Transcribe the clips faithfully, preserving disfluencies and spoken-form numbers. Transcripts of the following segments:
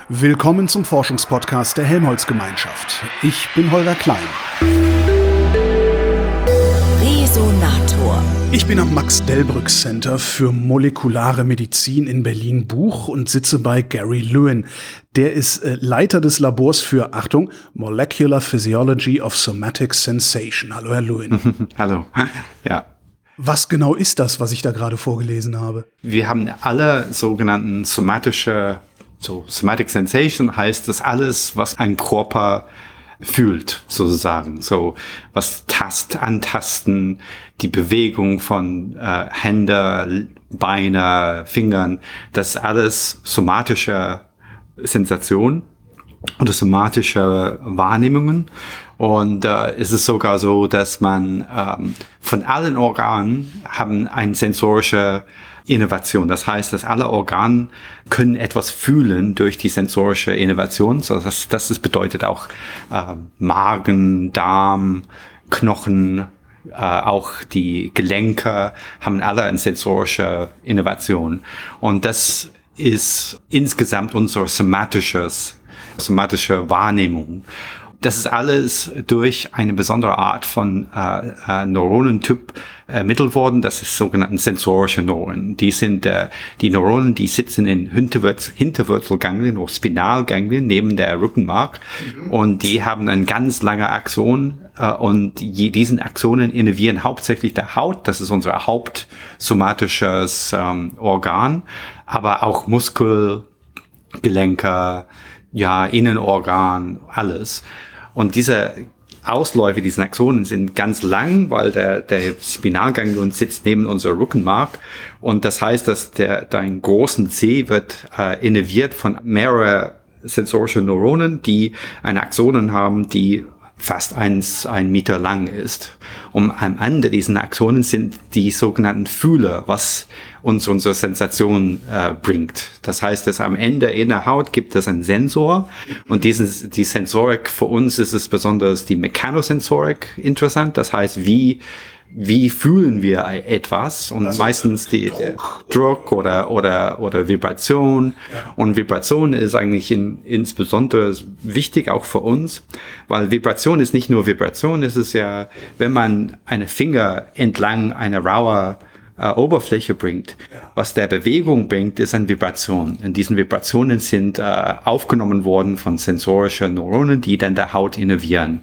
Willkommen zum Forschungspodcast der Helmholtz-Gemeinschaft. Ich bin Holger Klein. Resonator. Ich bin am Max-Delbrück-Center für molekulare Medizin in Berlin-Buch und sitze bei Gary Lewin. Der ist äh, Leiter des Labors für, Achtung, Molecular Physiology of Somatic Sensation. Hallo, Herr Lewin. Hallo, ja. Was genau ist das, was ich da gerade vorgelesen habe? Wir haben alle sogenannten somatische, so Somatic Sensation heißt das alles, was ein Körper fühlt, sozusagen. So, was Tast, Antasten, die Bewegung von äh, Hände, Beine, Fingern, das ist alles somatische Sensation oder somatische Wahrnehmungen. Und äh, es ist sogar so, dass man ähm, von allen Organen haben eine sensorische Innovation. Das heißt, dass alle Organe können etwas fühlen durch die sensorische Innovation. So, das, das ist, bedeutet auch äh, Magen, Darm, Knochen, äh, auch die Gelenke haben alle eine sensorische Innovation. Und das ist insgesamt unser somatisches, somatische Wahrnehmung. Das ist alles durch eine besondere Art von äh, äh, Neuronentyp ermittelt worden. Das ist sogenannte sensorische Neuronen. Die sind äh, die Neuronen, die sitzen in Hinterwurzel, Hinterwurzelganglien oder Spinalganglien neben der Rückenmark. Mhm. Und die haben ein ganz lange Axon. Äh, und je, diesen Axonen innervieren hauptsächlich der Haut. Das ist unser hauptsomatisches ähm, Organ. Aber auch Muskel, Gelenke, ja, Innenorgan, alles. Und diese Ausläufe, diese Axonen sind ganz lang, weil der, der Spinalganglion sitzt neben unserer Rückenmark. Und das heißt, dass der, dein großen Zeh wird äh, innerviert von mehreren sensorischen Neuronen, die eine Axonen haben, die fast eins, ein Meter lang ist. Und am Ende dieser Axonen sind die sogenannten Fühler, was uns unsere Sensation äh, bringt. Das heißt, dass am Ende in der Haut gibt es einen Sensor und dieses, die Sensorik, für uns ist es besonders die Mechanosensorik interessant. Das heißt, wie Wie fühlen wir etwas? Und also meistens die Druck, Druck oder oder oder Vibration. Ja. Und Vibration ist eigentlich in, insbesondere wichtig auch für uns, weil Vibration ist nicht nur Vibration, es ist ja, wenn man eine Finger entlang einer rauen äh, Oberfläche bringt, was der Bewegung bringt, ist eine Vibration. Und diese Vibrationen sind äh, aufgenommen worden von sensorischen Neuronen, die dann der Haut innervieren.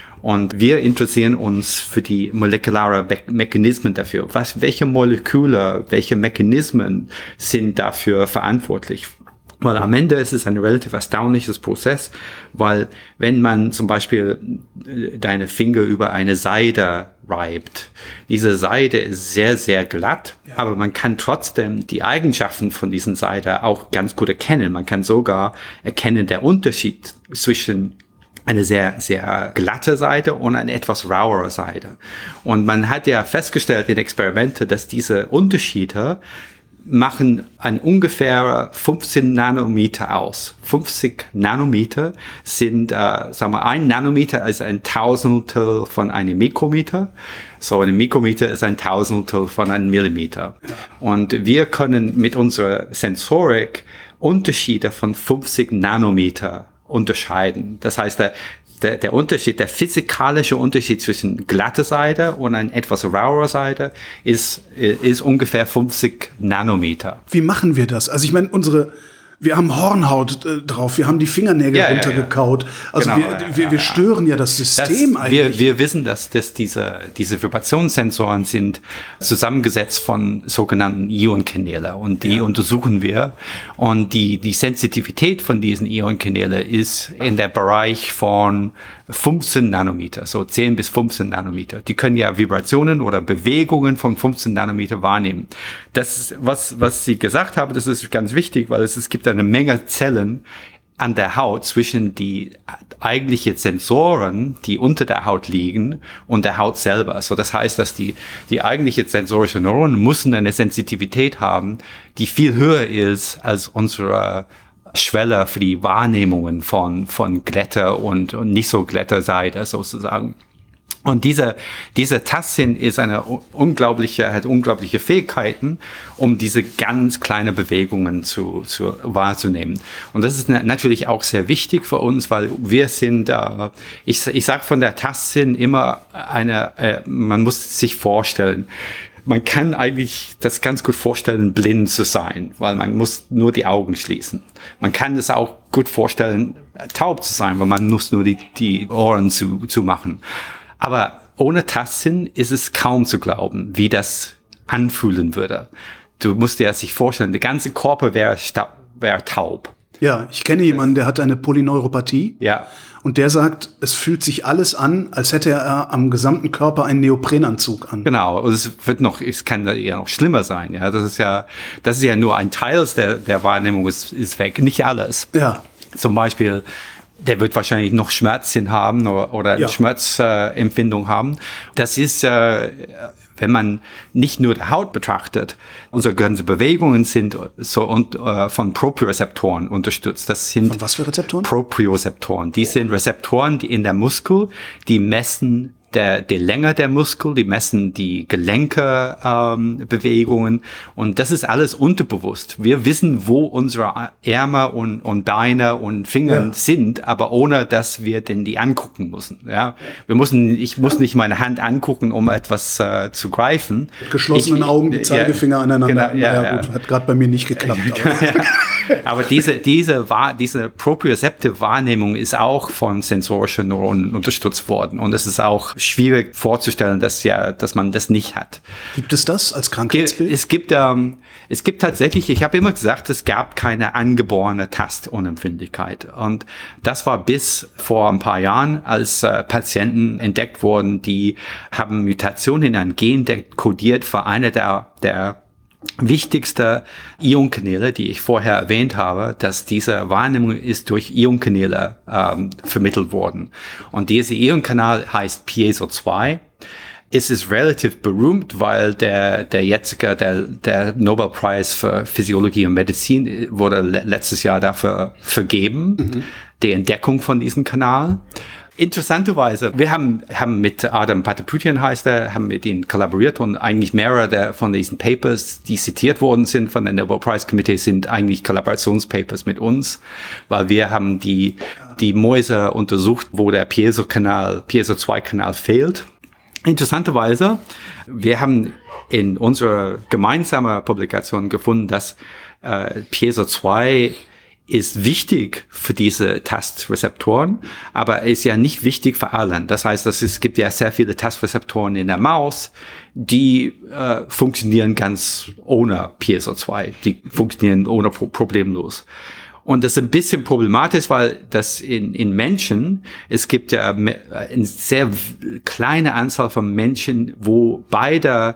Und wir interessieren uns für die molekularen Me- Mechanismen dafür. Was, welche Moleküle, welche Mechanismen sind dafür verantwortlich? Weil am Ende ist es ein relativ erstaunliches Prozess, weil wenn man zum Beispiel deine Finger über eine Seide reibt, diese Seide ist sehr, sehr glatt, ja. Aber man kann trotzdem die Eigenschaften von diesen Seide auch ganz gut erkennen. Man kann sogar erkennen, der Unterschied zwischen eine sehr, sehr glatte Seite und eine etwas rauere Seite. Und man hat ja festgestellt in Experimente, dass diese Unterschiede machen ein ungefähr fünfzehn Nanometer aus. fünfzig Nanometer sind, äh, sagen wir, ein Nanometer ist ein Tausendstel von einem Mikrometer. So, ein Mikrometer ist ein Tausendstel von einem Millimeter. Und wir können mit unserer Sensorik Unterschiede von fünfzig Nanometer unterscheiden. Das heißt, der, der, der Unterschied, der physikalische Unterschied zwischen glatter Seite und ein etwas rauer Seite ist, ist ungefähr fünfzig Nanometer. Wie machen wir das? Also ich meine, unsere, wir haben Hornhaut äh, drauf, wir haben die Fingernägel ja, runtergekaut. Ja, ja. Also genau, wir, wir, wir stören ja das System das, eigentlich. Wir, wir wissen, dass, dass diese, diese Vibrationssensoren sind zusammengesetzt von sogenannten Ionkanälen und die ja. untersuchen wir. Und die, die Sensitivität von diesen Ionkanälen ist in der Bereich von fünfzehn Nanometer, so zehn bis fünfzehn Nanometer. Die können ja Vibrationen oder Bewegungen von fünfzehn Nanometer wahrnehmen. Das ist, was, was Sie gesagt haben, das ist ganz wichtig, weil es, es gibt eine Menge Zellen an der Haut zwischen die eigentliche Sensoren, die unter der Haut liegen, und der Haut selber. So, das heißt, dass die, die eigentliche sensorische Neuronen müssen eine Sensitivität haben, die viel höher ist als unsere Schwelle für die Wahrnehmungen von, von glatter und, und nicht so glatter Seite sozusagen. Und diese, dieser Tastsinn ist eine unglaubliche, hat unglaubliche Fähigkeiten, um diese ganz kleinen Bewegungen zu, zu wahrzunehmen. Und das ist natürlich auch sehr wichtig für uns, weil wir sind, äh, ich, ich sage von der Tastsinn immer eine, äh, man muss sich vorstellen, man kann eigentlich das ganz gut vorstellen, blind zu sein, weil man muss nur die Augen schließen. Man kann es auch gut vorstellen, taub zu sein, weil man muss nur die, die Ohren zu, zu machen. Aber ohne Tastsinn ist es kaum zu glauben, wie das anfühlen würde. Du musst dir sich vorstellen, der ganze Körper wäre wär taub. Ja, ich kenne jemanden, der hat eine Polyneuropathie. Ja. Und der sagt, es fühlt sich alles an, als hätte er am gesamten Körper einen Neoprenanzug an. Genau. Und es wird noch, es kann ja noch schlimmer sein. Ja, das ist ja, das ist ja nur ein Teil der, der Wahrnehmung ist, ist weg. Nicht alles. Ja. Zum Beispiel, der wird wahrscheinlich noch Schmerzen haben oder, oder ja. Schmerzempfindung äh, haben. Das ist, äh, wenn man nicht nur die Haut betrachtet, unsere ganzen Bewegungen sind so und äh, von Propriozeptoren unterstützt. Das sind von was für Rezeptoren? Propriozeptoren. Die sind Rezeptoren, die in der Muskel, die messen der, die Länge der Muskel, die messen die Gelenke, ähm, Bewegungen, und das ist alles unterbewusst. Wir wissen, wo unsere Ärmel und, und Beine und Finger ja. sind, aber ohne, dass wir denn die angucken müssen. Ja, wir müssen, ich muss nicht meine Hand angucken, um etwas äh, zu greifen. Mit geschlossenen ich, Augen, die Zeigefinger ja, aneinander. Genau, ja, ja, gut, hat gerade bei mir nicht geklappt. Aber, aber diese, diese, diese propriozeptive Wahrnehmung ist auch von sensorischen Neuronen unterstützt worden, und es ist auch schwierig vorzustellen, dass ja, dass man das nicht hat. Gibt es das als Krankheitsbild? Es gibt, ähm, es gibt tatsächlich, ich habe immer gesagt, es gab keine angeborene Tastunempfindlichkeit. Und das war bis vor ein paar Jahren, als äh, Patienten entdeckt wurden, die haben Mutationen in ein Gen kodiert für eine der, der wichtigste Ionkanäle, die ich vorher erwähnt habe, dass diese Wahrnehmung ist durch Ionkanäle ähm, vermittelt worden. Und dieser Ionkanal heißt Piezo zwei. Es ist relativ berühmt, weil der, der jetzige, der, der Nobelpreis für Physiologie und Medizin wurde le- letztes Jahr dafür vergeben, mhm. die Entdeckung von diesem Kanal. Interessanterweise, wir haben, haben mit Adam Pataputian, heißt er, haben mit ihm kollaboriert, und eigentlich mehrere der, von diesen Papers, die zitiert worden sind von der Nobel Prize Committee, sind eigentlich Kollaborationspapers mit uns, weil wir haben die, die Mäuse untersucht, wo der Piezo-Kanal, Piezo zwei Kanal fehlt. Interessanterweise, wir haben in unserer gemeinsamen Publikation gefunden, dass äh, Piezo zwei ist wichtig für diese Tastrezeptoren, aber ist ja nicht wichtig für allen. Das heißt, dass es gibt ja sehr viele Tastrezeptoren in der Maus, die äh, funktionieren ganz ohne Piezo zwei. Die funktionieren ohne Pro- problemlos. Und das ist ein bisschen problematisch, weil das in, in Menschen, es gibt ja eine sehr kleine Anzahl von Menschen, wo beide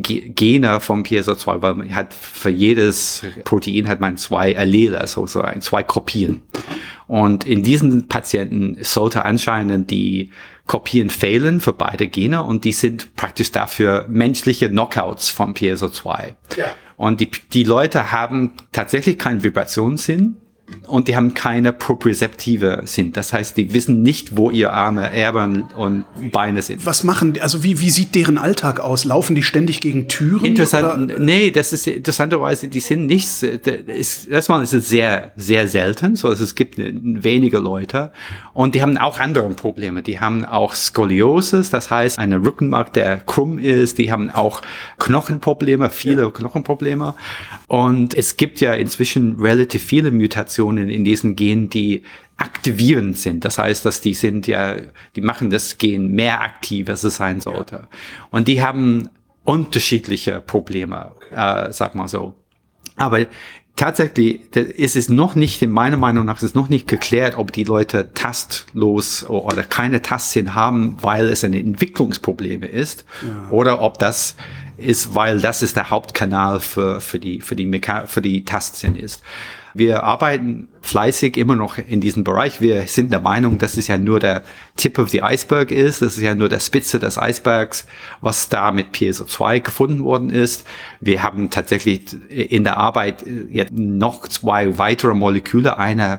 Gene vom Piezo zwei, weil man hat für jedes Protein hat man zwei Allele, also so ein, zwei Kopien. Und in diesen Patienten sollte anscheinend die Kopien fehlen für beide Gene, und die sind praktisch dafür menschliche Knockouts vom Piezo zwei. Ja. Und die, die Leute haben tatsächlich keinen Vibrationssinn. Und die haben keine propriozeptive Sinn. Das heißt, die wissen nicht, wo ihre Arme, Ärmel und Beine sind. Was machen die? Also wie, wie sieht deren Alltag aus? Laufen die ständig gegen Türen? Interessant. Oder? Nee, das ist interessanterweise, die sind nicht, ist, erstmal ist es sehr, sehr selten. So, also es gibt wenige Leute. Und die haben auch andere Probleme. Die haben auch Skoliosis, das heißt, eine Rückenmark, der krumm ist. Die haben auch Knochenprobleme, viele ja. Knochenprobleme. Und es gibt ja inzwischen relativ viele Mutationen in diesen Genen, die aktivierend sind. Das heißt, dass die sind ja, die machen das Gen mehr aktiv, als es sein sollte. Und die haben unterschiedliche Probleme, äh, sag mal so. Aber tatsächlich ist es noch nicht, in meiner Meinung nach, ist es noch nicht geklärt, ob die Leute tastlos oder keine Tastsinn haben, weil es eine Entwicklungsprobleme ist, ja. oder ob das ist, weil das ist der Hauptkanal für, für die, für die, Meka- für die Tastsinn ist. Wir arbeiten fleißig immer noch in diesem Bereich. Wir sind der Meinung, dass es ja nur der Tip of the Iceberg ist. Das ist ja nur der Spitze des Eisbergs, was da mit Piezo zwei gefunden worden ist. Wir haben tatsächlich in der Arbeit jetzt noch zwei weitere Moleküle. Eine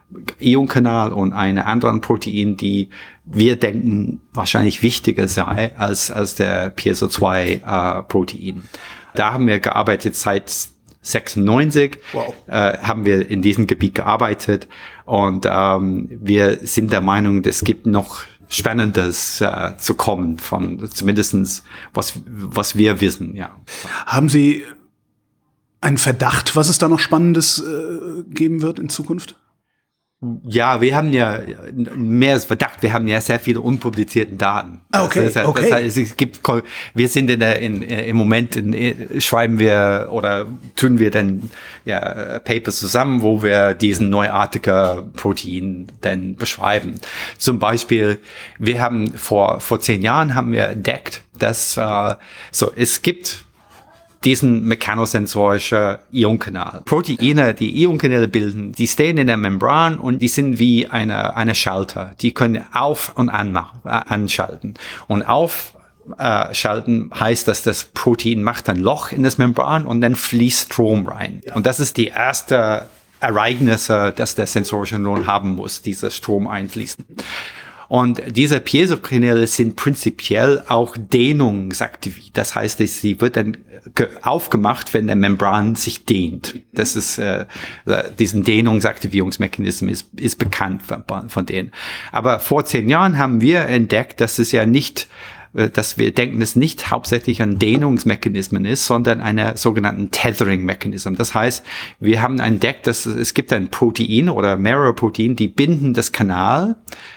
Ionkanal und eine anderen Protein, die wir denken wahrscheinlich wichtiger sei als, als der P S O zwei äh, Protein. Da haben wir gearbeitet seit sechsundneunzig, wow. äh, haben wir in diesem Gebiet gearbeitet und ähm, wir sind der Meinung, es gibt noch Spannendes äh, zu kommen, von zumindestens was, was wir wissen, ja. Haben Sie einen Verdacht, was es da noch Spannendes äh, geben wird in Zukunft? Ja, wir haben ja mehr als Verdacht. Wir haben ja sehr viele unpublizierte Daten. Ah, okay, das heißt, okay. Das heißt, es gibt, wir sind in der, in, im Moment in, schreiben wir oder tun wir dann ja Papers zusammen, wo wir diesen neuartigen Protein dann beschreiben. Zum Beispiel, wir haben vor vor zehn Jahren haben wir entdeckt, dass äh, so es gibt diesen mechanosensorischen Ionkanal. Proteine, die Ionkanäle bilden, die stehen in der Membran und die sind wie eine, eine Schalter. Die können auf- und anmachen, äh, anschalten. Und aufschalten heißt, dass das Protein macht ein Loch in das Membran und dann fließt Strom rein. Und das ist die erste Ereignisse, dass der sensorische Neuron haben muss, dieser Strom einfließen. Und diese Piezokanäle sind prinzipiell auch dehnungsaktiv. Das heißt, sie wird dann aufgemacht, wenn der Membran sich dehnt. Das ist äh, diesen Dehnungsaktivierungsmechanismus ist, ist bekannt von, von denen. Aber vor zehn Jahren haben wir entdeckt, dass es ja nicht, dass wir denken, es nicht hauptsächlich ein Dehnungsmechanismus ist, sondern eine sogenannten Tethering-Mechanismus. Das heißt, wir haben entdeckt, dass es, es gibt ein Protein oder mehrere Proteine, die binden das Kanal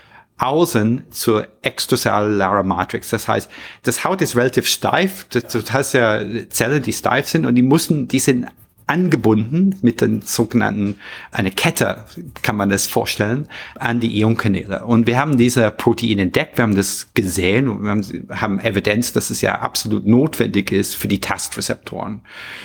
außen zur extrazellularen Matrix. Das heißt, das Haut ist relativ steif. Das, das heißt ja Zellen, die steif sind und die müssen, die sind angebunden mit den sogenannten, eine Kette, kann man das vorstellen, an die Ionkanäle. Und wir haben diese Proteine entdeckt, wir haben das gesehen und wir haben, haben Evidenz, dass es ja absolut notwendig ist für die Tastrezeptoren.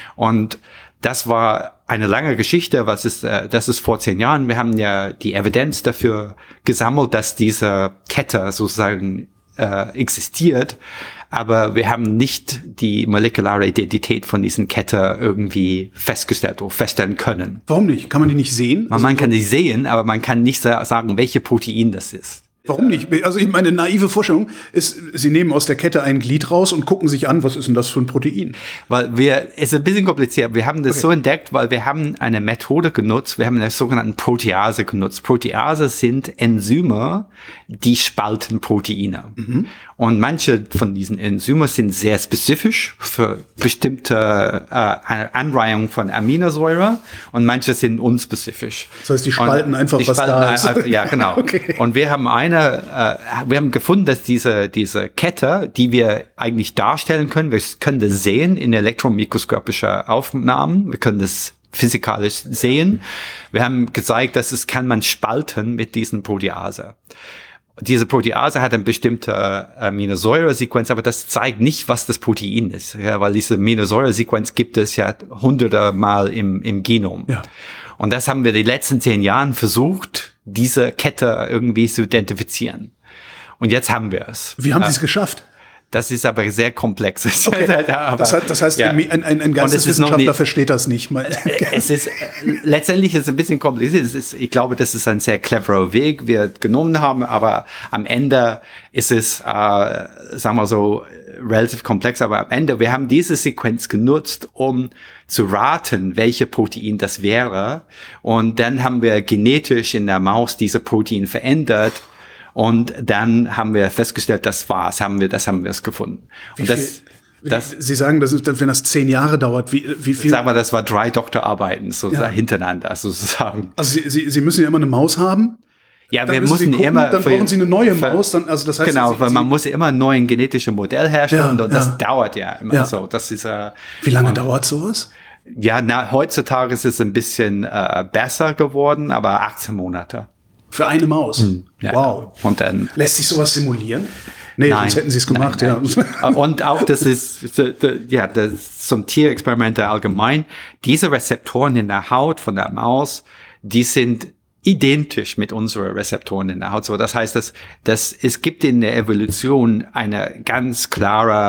Und das war eine lange Geschichte, was ist, äh, das ist vor zehn Jahren. Wir haben ja die Evidenz dafür gesammelt, dass diese Kette sozusagen äh, existiert, aber wir haben nicht die molekulare Identität von diesen Kette irgendwie festgestellt oder feststellen können. Warum nicht? Kann man die nicht sehen? Man, man kann die sehen, aber man kann nicht sagen, welche Protein das ist. Warum nicht? Also ich meine naive Vorstellung ist, Sie nehmen aus der Kette ein Glied raus und gucken sich an, was ist denn das für ein Protein? Weil wir, es ist ein bisschen kompliziert. Wir haben das okay. so entdeckt, weil wir haben eine Methode genutzt. Wir haben eine sogenannte Protease genutzt. Protease sind Enzyme, die spalten Proteine. Mhm. Und manche von diesen Enzymen sind sehr spezifisch für bestimmte äh, Anreihung von Aminosäure und manche sind unspezifisch. Das heißt, die spalten und einfach, die was spalten da ist. Einfach, ja, genau. Okay. Und wir haben eine, äh, wir haben gefunden, dass diese diese Kette, die wir eigentlich darstellen können, wir können das sehen in elektronenmikroskopischen Aufnahmen, wir können das physikalisch sehen. Wir haben gezeigt, dass es kann man spalten mit diesen Protease. Diese Protease hat eine bestimmte Aminosäuresequenz, aber das zeigt nicht, was das Protein ist, ja, weil diese Aminosäuresequenz gibt es ja hunderte Mal im, im Genom. Ja. Und das haben wir die letzten zehn Jahren versucht, diese Kette irgendwie zu identifizieren. Und jetzt haben wir es. Wie haben Sie es geschafft? Das ist aber sehr komplex. Okay. aber, das, heißt, das heißt, ja. ein, ein, ein Geisteswissenschaftler versteht das nicht. Es ist, letztendlich ist es ein bisschen kompliziert. Es ist, ich glaube, das ist ein sehr cleverer Weg, wir genommen haben, aber am Ende ist es, äh, sagen wir so, relativ komplex. Aber am Ende, wir haben diese Sequenz genutzt, um zu raten, welche Protein das wäre. Und dann haben wir genetisch in der Maus diese Protein verändert. Und dann haben wir festgestellt, das war's, haben wir, das haben wir es gefunden. Und das, das, Sie sagen, dass, wenn das zehn Jahre dauert, wie, wie viel? Sagen wir, das war drei Doktorarbeiten so ja. hintereinander sozusagen. Also Sie, Sie, Sie müssen ja immer eine Maus haben. Ja, dann wir müssen müssen gucken, immer. Dann brauchen Sie eine neue Maus. Dann, also das heißt, genau, Sie, weil Sie, man muss ja immer ein neues genetisches Modell herstellen ja, und das ja. dauert ja immer ja. so. Das ist. Äh, wie lange dauert sowas? Ja, na, heutzutage ist es ein bisschen äh, besser geworden, aber achtzehn Monate. Für eine Maus? Hm, ja, wow. Und dann, lässt sich sowas simulieren? Nee, nein, sonst hätten Sie es gemacht, nein, ja. Nein. Und auch das ist, ja, das zum Tierexperimente allgemein. Diese Rezeptoren in der Haut von der Maus, die sind identisch mit unseren Rezeptoren in der Haut. So, das heißt, dass, dass es gibt in der Evolution eine ganz klare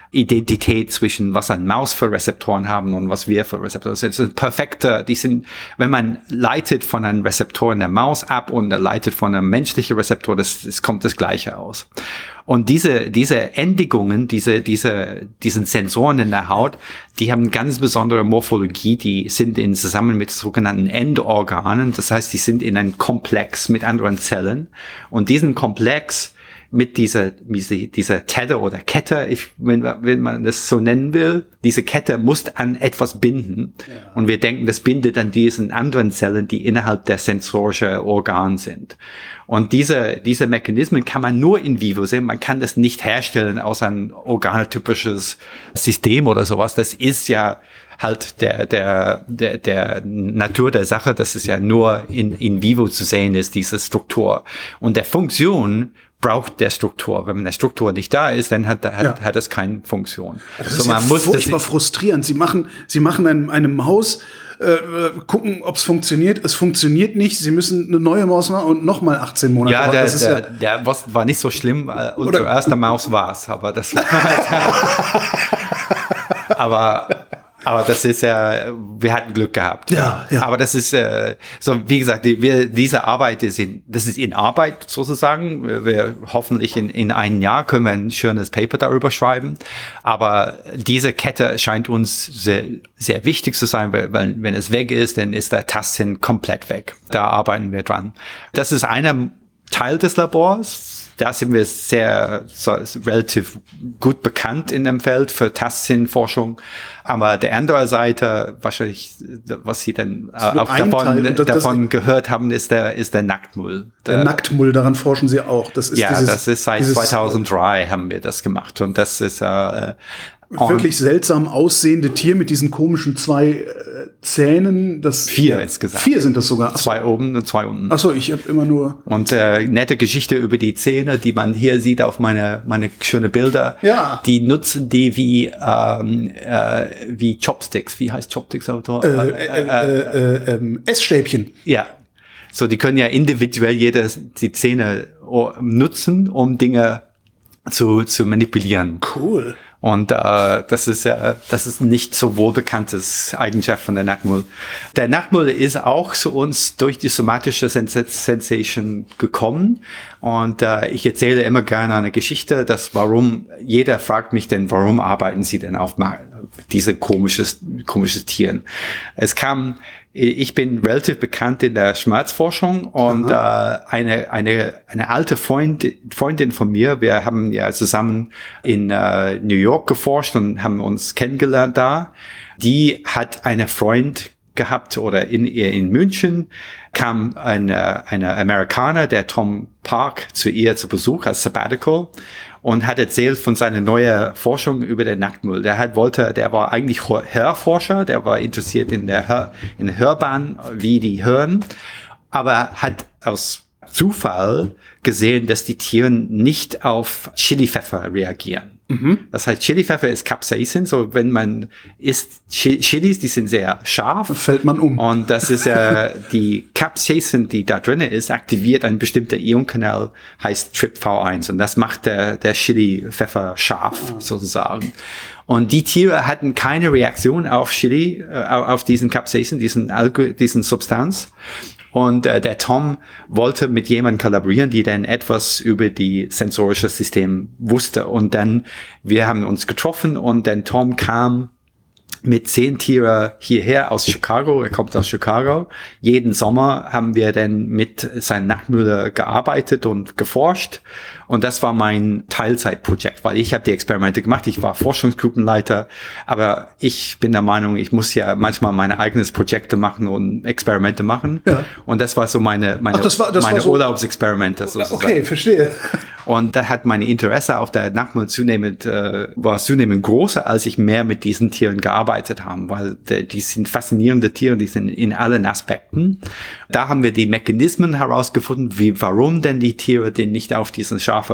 Identität zwischen was ein Maus für Rezeptoren haben und was wir für Rezeptoren sind. Das ist perfekte, die sind, wenn man leitet von einem Rezeptor in der Maus ab und leitet von einem menschlichen Rezeptor, das, das kommt das Gleiche aus. Und diese, diese Endigungen, diese, diese, diesen Sensoren in der Haut, die haben ganz besondere Morphologie, die sind in zusammen mit sogenannten Endorganen. Das heißt, die sind in einem Komplex mit anderen Zellen. Und diesen Komplex mit dieser, dieser Kette oder Kette, ich, wenn, wenn man das so nennen will, diese Kette muss an etwas binden. Ja. Und wir denken, das bindet an diesen anderen Zellen, die innerhalb der sensorischen Organ sind. Und diese, diese Mechanismen kann man nur in vivo sehen. Man kann das nicht herstellen aus einem organotypisches System oder sowas. Das ist ja halt der, der, der, der Natur der Sache, dass es ja nur in, in vivo zu sehen ist, diese Struktur. Und der Funktion braucht der Struktur. Wenn der Struktur nicht da ist, dann hat, hat, ja. hat es keine Funktion. Das also ist man ja muss furchtbar das frustrierend. Sie machen, Sie machen einem, einem Maus, äh, gucken, ob es funktioniert. Es funktioniert nicht. Sie müssen eine neue Maus machen und nochmal achtzehn Monate. Ja, der, das ist der, ja der war nicht so schlimm. Äh, unsere erste Maus war's, aber das aber Aber das ist ja, wir hatten Glück gehabt. Ja, ja. Aber das ist, äh, so wie gesagt, die, wir, diese Arbeit ist in, das ist in Arbeit sozusagen. Wir, wir hoffentlich in, in einem Jahr können wir ein schönes Paper darüber schreiben. Aber diese Kette scheint uns sehr, sehr wichtig zu sein, weil, weil wenn es weg ist, dann ist der Tastsinn komplett weg. Da arbeiten wir dran. Das ist einer Teil des Labors. Da sind wir sehr, so, relativ gut bekannt in dem Feld für Tastsinnforschung. Aber der andere Seite, wahrscheinlich, was Sie dann äh, auch davon, das, davon das, gehört haben, ist der, ist der Nacktmull. Der, der Nacktmull, daran forschen Sie auch. Das ist ja, dieses, das ist seit zweitausenddrei haben wir das gemacht. Und das ist, äh, wirklich seltsam aussehende Tier mit diesen komischen zwei äh, Zähnen. Das, vier ja, insgesamt. Vier sind das sogar. Zwei oben und zwei unten. Ach so, ich habe immer nur. Und äh, nette Geschichte über die Zähne, die man hier sieht auf meine meine schöne Bilder. Ja. Die nutzen die wie ähm, äh, wie Chopsticks. Wie heißt Chopsticks auf Deutsch? Äh, äh, äh, äh, äh, Essstäbchen. Ja. So, die können ja individuell jede die Zähne nutzen, um Dinge zu zu manipulieren. Cool. Und äh, das ist ja, das ist nicht so wohlbekanntes Eigenschaft von der Nacktmull. Der Nacktmull ist auch zu uns durch die somatische Sens- Sensation gekommen. Und äh, ich erzähle immer gerne eine Geschichte, dass warum, jeder fragt mich denn, warum arbeiten Sie denn auf diese komisches, komisches Tieren? Es kam, ich bin relativ bekannt in der Schmerzforschung und äh, eine eine eine alte Freund, Freundin von mir, wir haben ja zusammen in äh, New York geforscht und haben uns kennengelernt da. Die hat eine Freund gehabt oder in ihr in München kam ein eine Amerikaner, der Tom Park, zu ihr zu Besuch als Sabbatical und hat erzählt von seiner neuen Forschung über den Nacktmull. Der hat wollte, der war eigentlich Hörforscher, der war interessiert in der Hör, in der Hörbahn, wie die hören, aber hat aus Zufall gesehen, dass die Tiere nicht auf Chilipfeffer reagieren. Mhm. Das heißt, Chilipfeffer ist Capsaicin, so wenn man isst Ch- Chilis, die sind sehr scharf. Dann fällt man um. Und das ist ja äh, die Capsaicin, die da drin ist, aktiviert ein bestimmter Ionkanal, heißt T R P V eins. Und das macht der, der Chilipfeffer scharf, ah. sozusagen. Und die Tiere hatten keine Reaktion auf Chili, äh, auf diesen Capsaicin, diesen Alko- diesen Substanz. Und äh, der Tom wollte mit jemandem kollaborieren, die dann etwas über die sensorische System wusste. Und dann, wir haben uns getroffen und dann Tom kam mit zehn Tieren hierher aus Chicago. Er kommt aus Chicago. Jeden Sommer haben wir dann mit seinen Nacktmull gearbeitet und geforscht. Und das war mein Teilzeitprojekt, weil ich habe die Experimente gemacht. Ich war Forschungsgruppenleiter, aber ich bin der Meinung, ich muss ja manchmal meine eigenes Projekte machen und Experimente machen. Ja. Und das war so meine meine, Ach, das war, das meine war so Urlaubsexperimente sozusagen. Okay, verstehe. Und da hat meine Interesse auf der Nacktmull zunehmend äh, war zunehmend größer, als ich mehr mit diesen Tieren gearbeitet habe, weil die, die sind faszinierende Tiere, die sind in allen Aspekten. Da haben wir die Mechanismen herausgefunden, wie warum denn die Tiere denn nicht auf diesen scharfen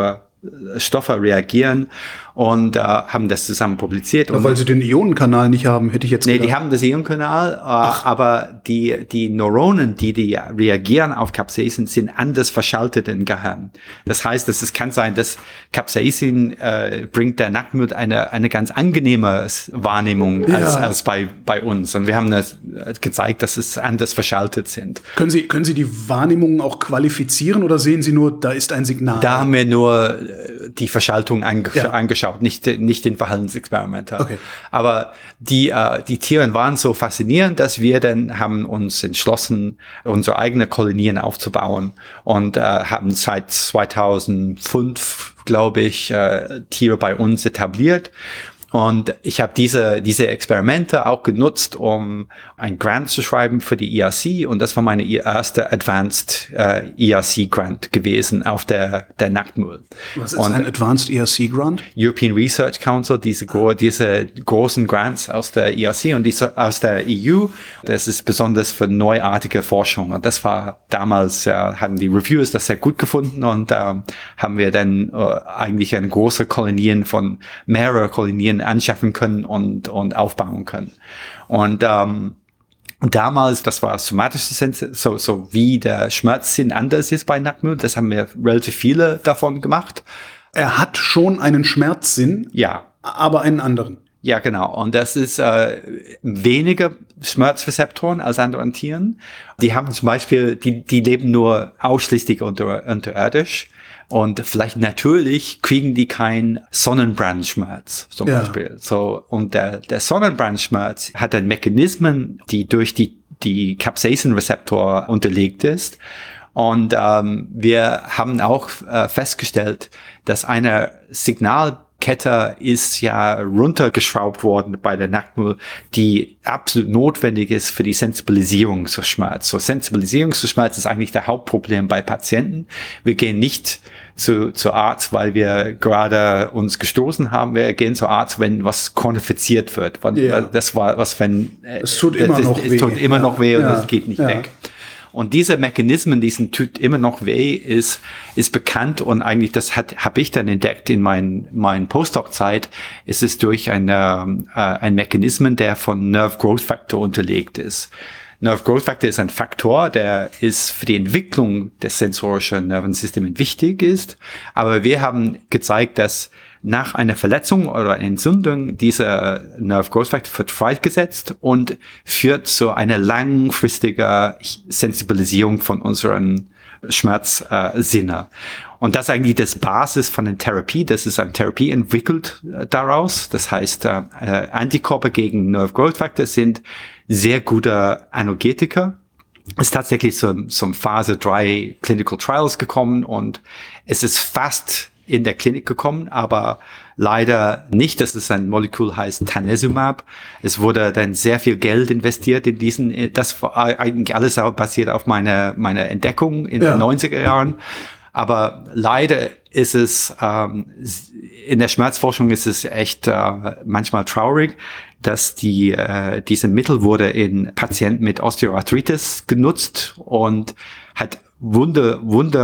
Stoffe reagieren und äh, haben das zusammen publiziert. Ja, und weil sie den Ionenkanal nicht haben, hätte ich jetzt Nee, gedacht. die haben das Ionenkanal, äh, aber die, die Neuronen, die, die reagieren auf Capsaicin, sind anders verschaltet im Gehirn. Das heißt, dass es kann sein, dass Capsaicin äh, bringt der Nacktmull eine, eine ganz angenehme Wahrnehmung als, Ja. als bei, bei uns. Und wir haben das gezeigt, dass es anders verschaltet sind. Können Sie, können Sie die Wahrnehmungen auch qualifizieren oder sehen Sie nur, da ist ein Signal? Da haben wir nur äh, die Verschaltung ange Ja. angeschaut, nicht, nicht den Verhaltensexperimenter. Okay. Aber die, äh, die Tiere waren so faszinierend, dass wir dann haben uns entschlossen, unsere eigenen Kolonien aufzubauen und äh, haben seit zweitausendfünf, glaube ich, äh, Tiere bei uns etabliert. Und ich habe diese diese Experimente auch genutzt, um ein Grant zu schreiben für die I R C. Und das war meine erste Advanced äh, I R C Grant gewesen auf der der Nacktmull. Was ist und ein Advanced E R C Grant? European Research Council, diese gro diese großen Grants aus der I R C und diese aus der E U. Das ist besonders für neuartige Forschung. Und das war damals, äh, haben die Reviewers das sehr gut gefunden und ähm, haben wir dann äh, eigentlich eine große Kolonien von mehrere Kolonien anschaffen können und und aufbauen können. Und ähm, damals, das war somatische Sensor, so so wie der Schmerzsinn anders ist bei Nacktmull. Das haben wir relativ viele davon gemacht. Er hat schon einen Schmerzsinn, Ja. aber einen anderen. Ja, genau. Und das ist äh, weniger Schmerzrezeptoren als andere Tieren. Die haben zum Beispiel, die, die leben nur ausschließlich unter, unterirdisch. Und vielleicht natürlich kriegen die keinen Sonnenbrandschmerz zum Ja. Beispiel. So, und der, der Sonnenbrandschmerz hat dann Mechanismen, die durch die, die Capsaicin-Rezeptor unterlegt ist. Und ähm, wir haben auch äh, festgestellt, dass eine Signalkette ist ja runtergeschraubt worden bei der Nacktmull, die absolut notwendig ist für die Sensibilisierung zu Schmerz. So Sensibilisierung zu Schmerz ist eigentlich der Hauptproblem bei Patienten. Wir gehen nicht zu, zu Arzt, weil wir gerade uns gestoßen haben. Wir gehen zu Arzt, wenn was konfiziert wird. Weil, Ja. Das war was, wenn äh, Es tut immer das, noch es weh. tut immer Ja. noch weh und Ja. es geht nicht Ja. weg. Und diese Mechanismen, diesen tut immer noch weh, ist ist bekannt und eigentlich das hat habe ich dann entdeckt in meinen meinen Postdoc-Zeit. Ist es durch eine äh, ein Mechanismen, der von Nerve Growth Factor unterlegt ist. Nerve Growth Factor ist ein Faktor, der ist für die Entwicklung des sensorischen Nervensystems wichtig ist. Aber wir haben gezeigt, dass nach einer Verletzung oder einer Entzündung dieser Nerve Growth Factor wird freigesetzt und führt zu einer langfristigen Sensibilisierung von unseren Schmerzsinne. Und das ist eigentlich das Basis von der Therapie. Das ist eine Therapie entwickelt äh, daraus. Das heißt, äh, Antikörper gegen Nerve Growth Factor sind sehr gute Analgetika. Es ist tatsächlich zum, zum Phase drei Clinical Trials gekommen und es ist fast in der Klinik gekommen, aber leider nicht. Das ist ein Molekül, heißt Tanezumab. Es wurde dann sehr viel Geld investiert in diesen, das war eigentlich alles basiert auf meiner, meiner Entdeckung in Ja. den neunziger Jahren. Aber leider ist es, ähm, in der Schmerzforschung ist es echt äh, manchmal traurig, dass die, äh, diese Mittel wurde in Patienten mit Osteoarthritis genutzt und hat wunder,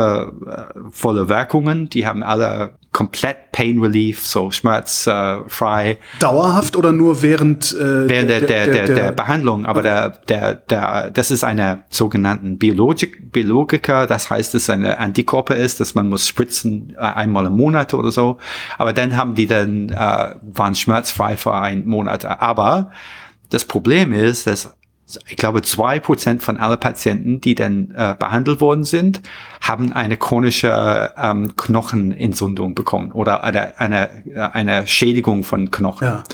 wundervolle Wirkungen. Die haben alle komplett Pain Relief, so schmerzfrei. Dauerhaft oder nur während, äh, Während der, der, der, der Behandlung, aber der, der, der, das ist eine sogenannten Biologik, Biologiker, das heißt, dass es eine Antikörper ist, dass man muss spritzen äh, einmal im Monat oder so, aber dann haben die dann, äh, waren schmerzfrei für einen Monat, aber das Problem ist, dass ich glaube, zwei Prozent von allen Patienten, die dann äh, behandelt worden sind, haben eine chronische ähm, Knochenentzündung bekommen oder eine, eine, eine Schädigung von Knochen. Ja.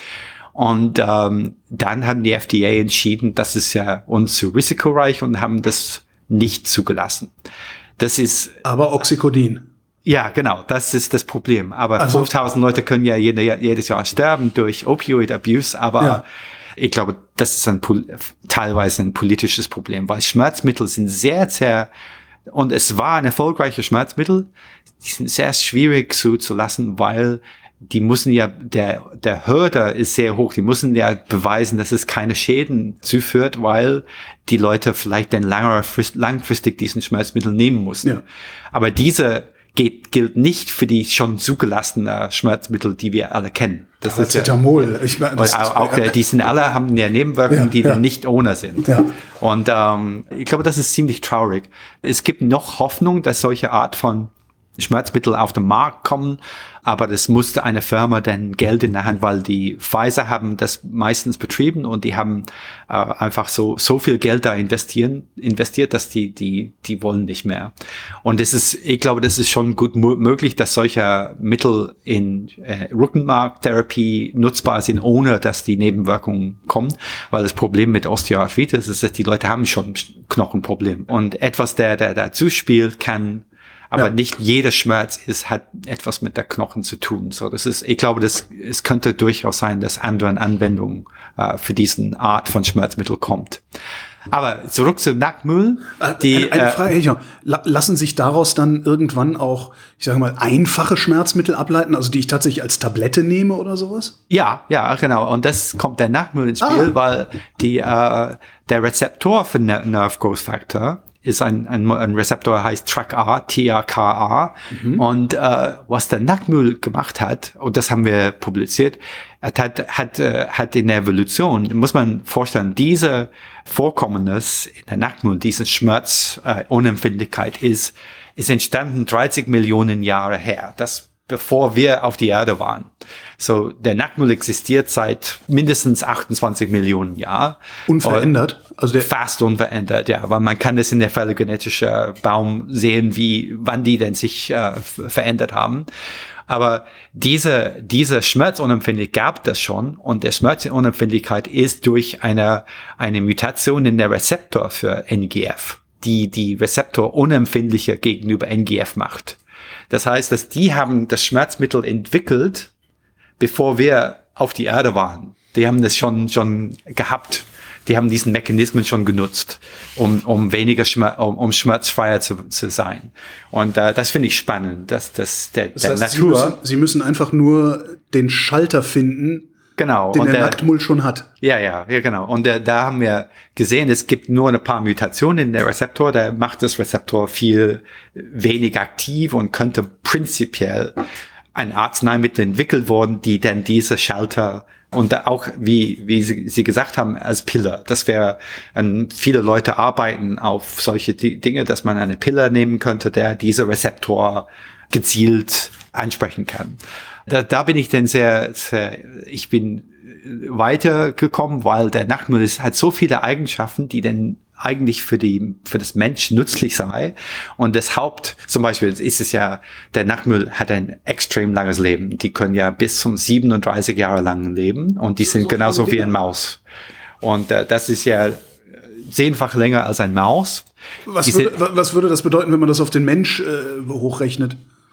Und ähm, dann haben die F D A entschieden, das ist ja uns zu risikoreich und haben das nicht zugelassen. Das ist Aber Oxycodin. ja, genau, das ist das Problem. Aber Also- fünftausend Leute können ja jede, jedes Jahr sterben durch Opioid-Abuse, aber Ja. ich glaube, das ist ein, teilweise ein politisches Problem, weil Schmerzmittel sind sehr, sehr, und es war ein erfolgreiches Schmerzmittel, die sind sehr schwierig zuzulassen, weil die müssen ja, der, der Hürde ist sehr hoch, die müssen ja beweisen, dass es keine Schäden zuführt, weil die Leute vielleicht dann langfristig, langfristig diesen Schmerzmittel nehmen mussten. Ja. Aber diese geht, gilt nicht für die schon zugelassenen Schmerzmittel, die wir alle kennen. Das ist Cetamol. Ich meine, das auch, auch die sind alle haben ja Nebenwirkungen, ja, die ja. dann nicht ohne sind. Ja. Und ähm, ich glaube, das ist ziemlich traurig. Es gibt noch Hoffnung, dass solche Art von Schmerzmittel auf den Markt kommen, aber das musste eine Firma dann Geld in der Hand, weil die Pfizer haben das meistens betrieben und die haben äh, einfach so so viel Geld da investieren investiert, dass die die die wollen nicht mehr. Und es ist, ich glaube, das ist schon gut möglich, dass solche Mittel in äh, Rückenmarktherapie nutzbar sind, ohne dass die Nebenwirkungen kommen, weil das Problem mit Osteoarthritis ist, dass die Leute haben schon Knochenprobleme und etwas, der der dazu spielt, kann aber ja. nicht jeder Schmerz ist, hat etwas mit der Knochen zu tun. So, das ist, ich glaube, das, es könnte durchaus sein, dass andere Anwendungen äh, für diesen Art von Schmerzmittel kommt. Aber zurück zum Nackmüll. Die, eine, eine Frage, äh, lassen sich daraus dann irgendwann auch, ich sage mal, einfache Schmerzmittel ableiten, also die ich tatsächlich als Tablette nehme oder sowas? Ja, ja, genau. Und das kommt der Nackmüll ins Spiel, ah. weil die, äh, der Rezeptor für Nerve Growth Factor ist ein, ein, ein Rezeptor, heißt T R K A, T R K A. Mhm. Und äh, was der Nackmüll gemacht hat, und das haben wir publiziert, hat, hat, hat in der Evolution, muss man vorstellen, diese Vorkommnis in der Nackmüll, diese Schmerzunempfindlichkeit äh, ist, ist entstanden dreißig Millionen Jahre her. Das bevor wir auf die Erde waren. So, der Nackmüll existiert seit mindestens achtundzwanzig Millionen Jahren. Unverändert? Also der fast unverändert, ja. Aber man kann es in der phylogenetischen Baum sehen, wie, wann die denn sich äh, verändert haben. Aber diese, diese Schmerzunempfindlichkeit gab das schon. Und der Schmerzunempfindlichkeit ist durch eine, eine Mutation in der Rezeptor für N G F, die die Rezeptor unempfindlicher gegenüber N G F macht. Das heißt, dass die haben das Schmerzmittel entwickelt, bevor wir auf die Erde waren. Die haben das schon schon gehabt. Die haben diesen Mechanismen schon genutzt, um um weniger Schmerz, um, um schmerzfreier zu, zu sein. Und äh, das finde ich spannend, dass das der, das der heißt, Natur. Sie müssen, Sie müssen einfach nur den Schalter finden, genau, den und der, der Nackmull schon hat. Ja, ja, ja, genau. Und äh, da haben wir gesehen, es gibt nur ein paar Mutationen in der Rezeptor, der macht das Rezeptor viel weniger aktiv und könnte prinzipiell ein Arzneimittel entwickelt worden, die dann diese Schalter und auch, wie wie Sie, Sie gesagt haben, als Pille. Das wäre, ähm, viele Leute arbeiten auf solche D- Dinge, dass man eine Pille nehmen könnte, der diese Rezeptor gezielt ansprechen kann. Da, da bin ich dann sehr, sehr, ich bin weitergekommen, weil der Nackmüll ist, hat so viele Eigenschaften, die dann eigentlich für die, für das Mensch nützlich sei. Und das Haupt, zum Beispiel ist es ja, der Nackmüll hat ein extrem langes Leben. Die können ja bis zum siebenunddreißig Jahre lang leben und die sind so genauso wie ein Maus. Und äh, das ist ja zehnfach länger als ein Maus. Was würde, was würde das bedeuten, wenn man das auf den Mensch äh, hochrechnet?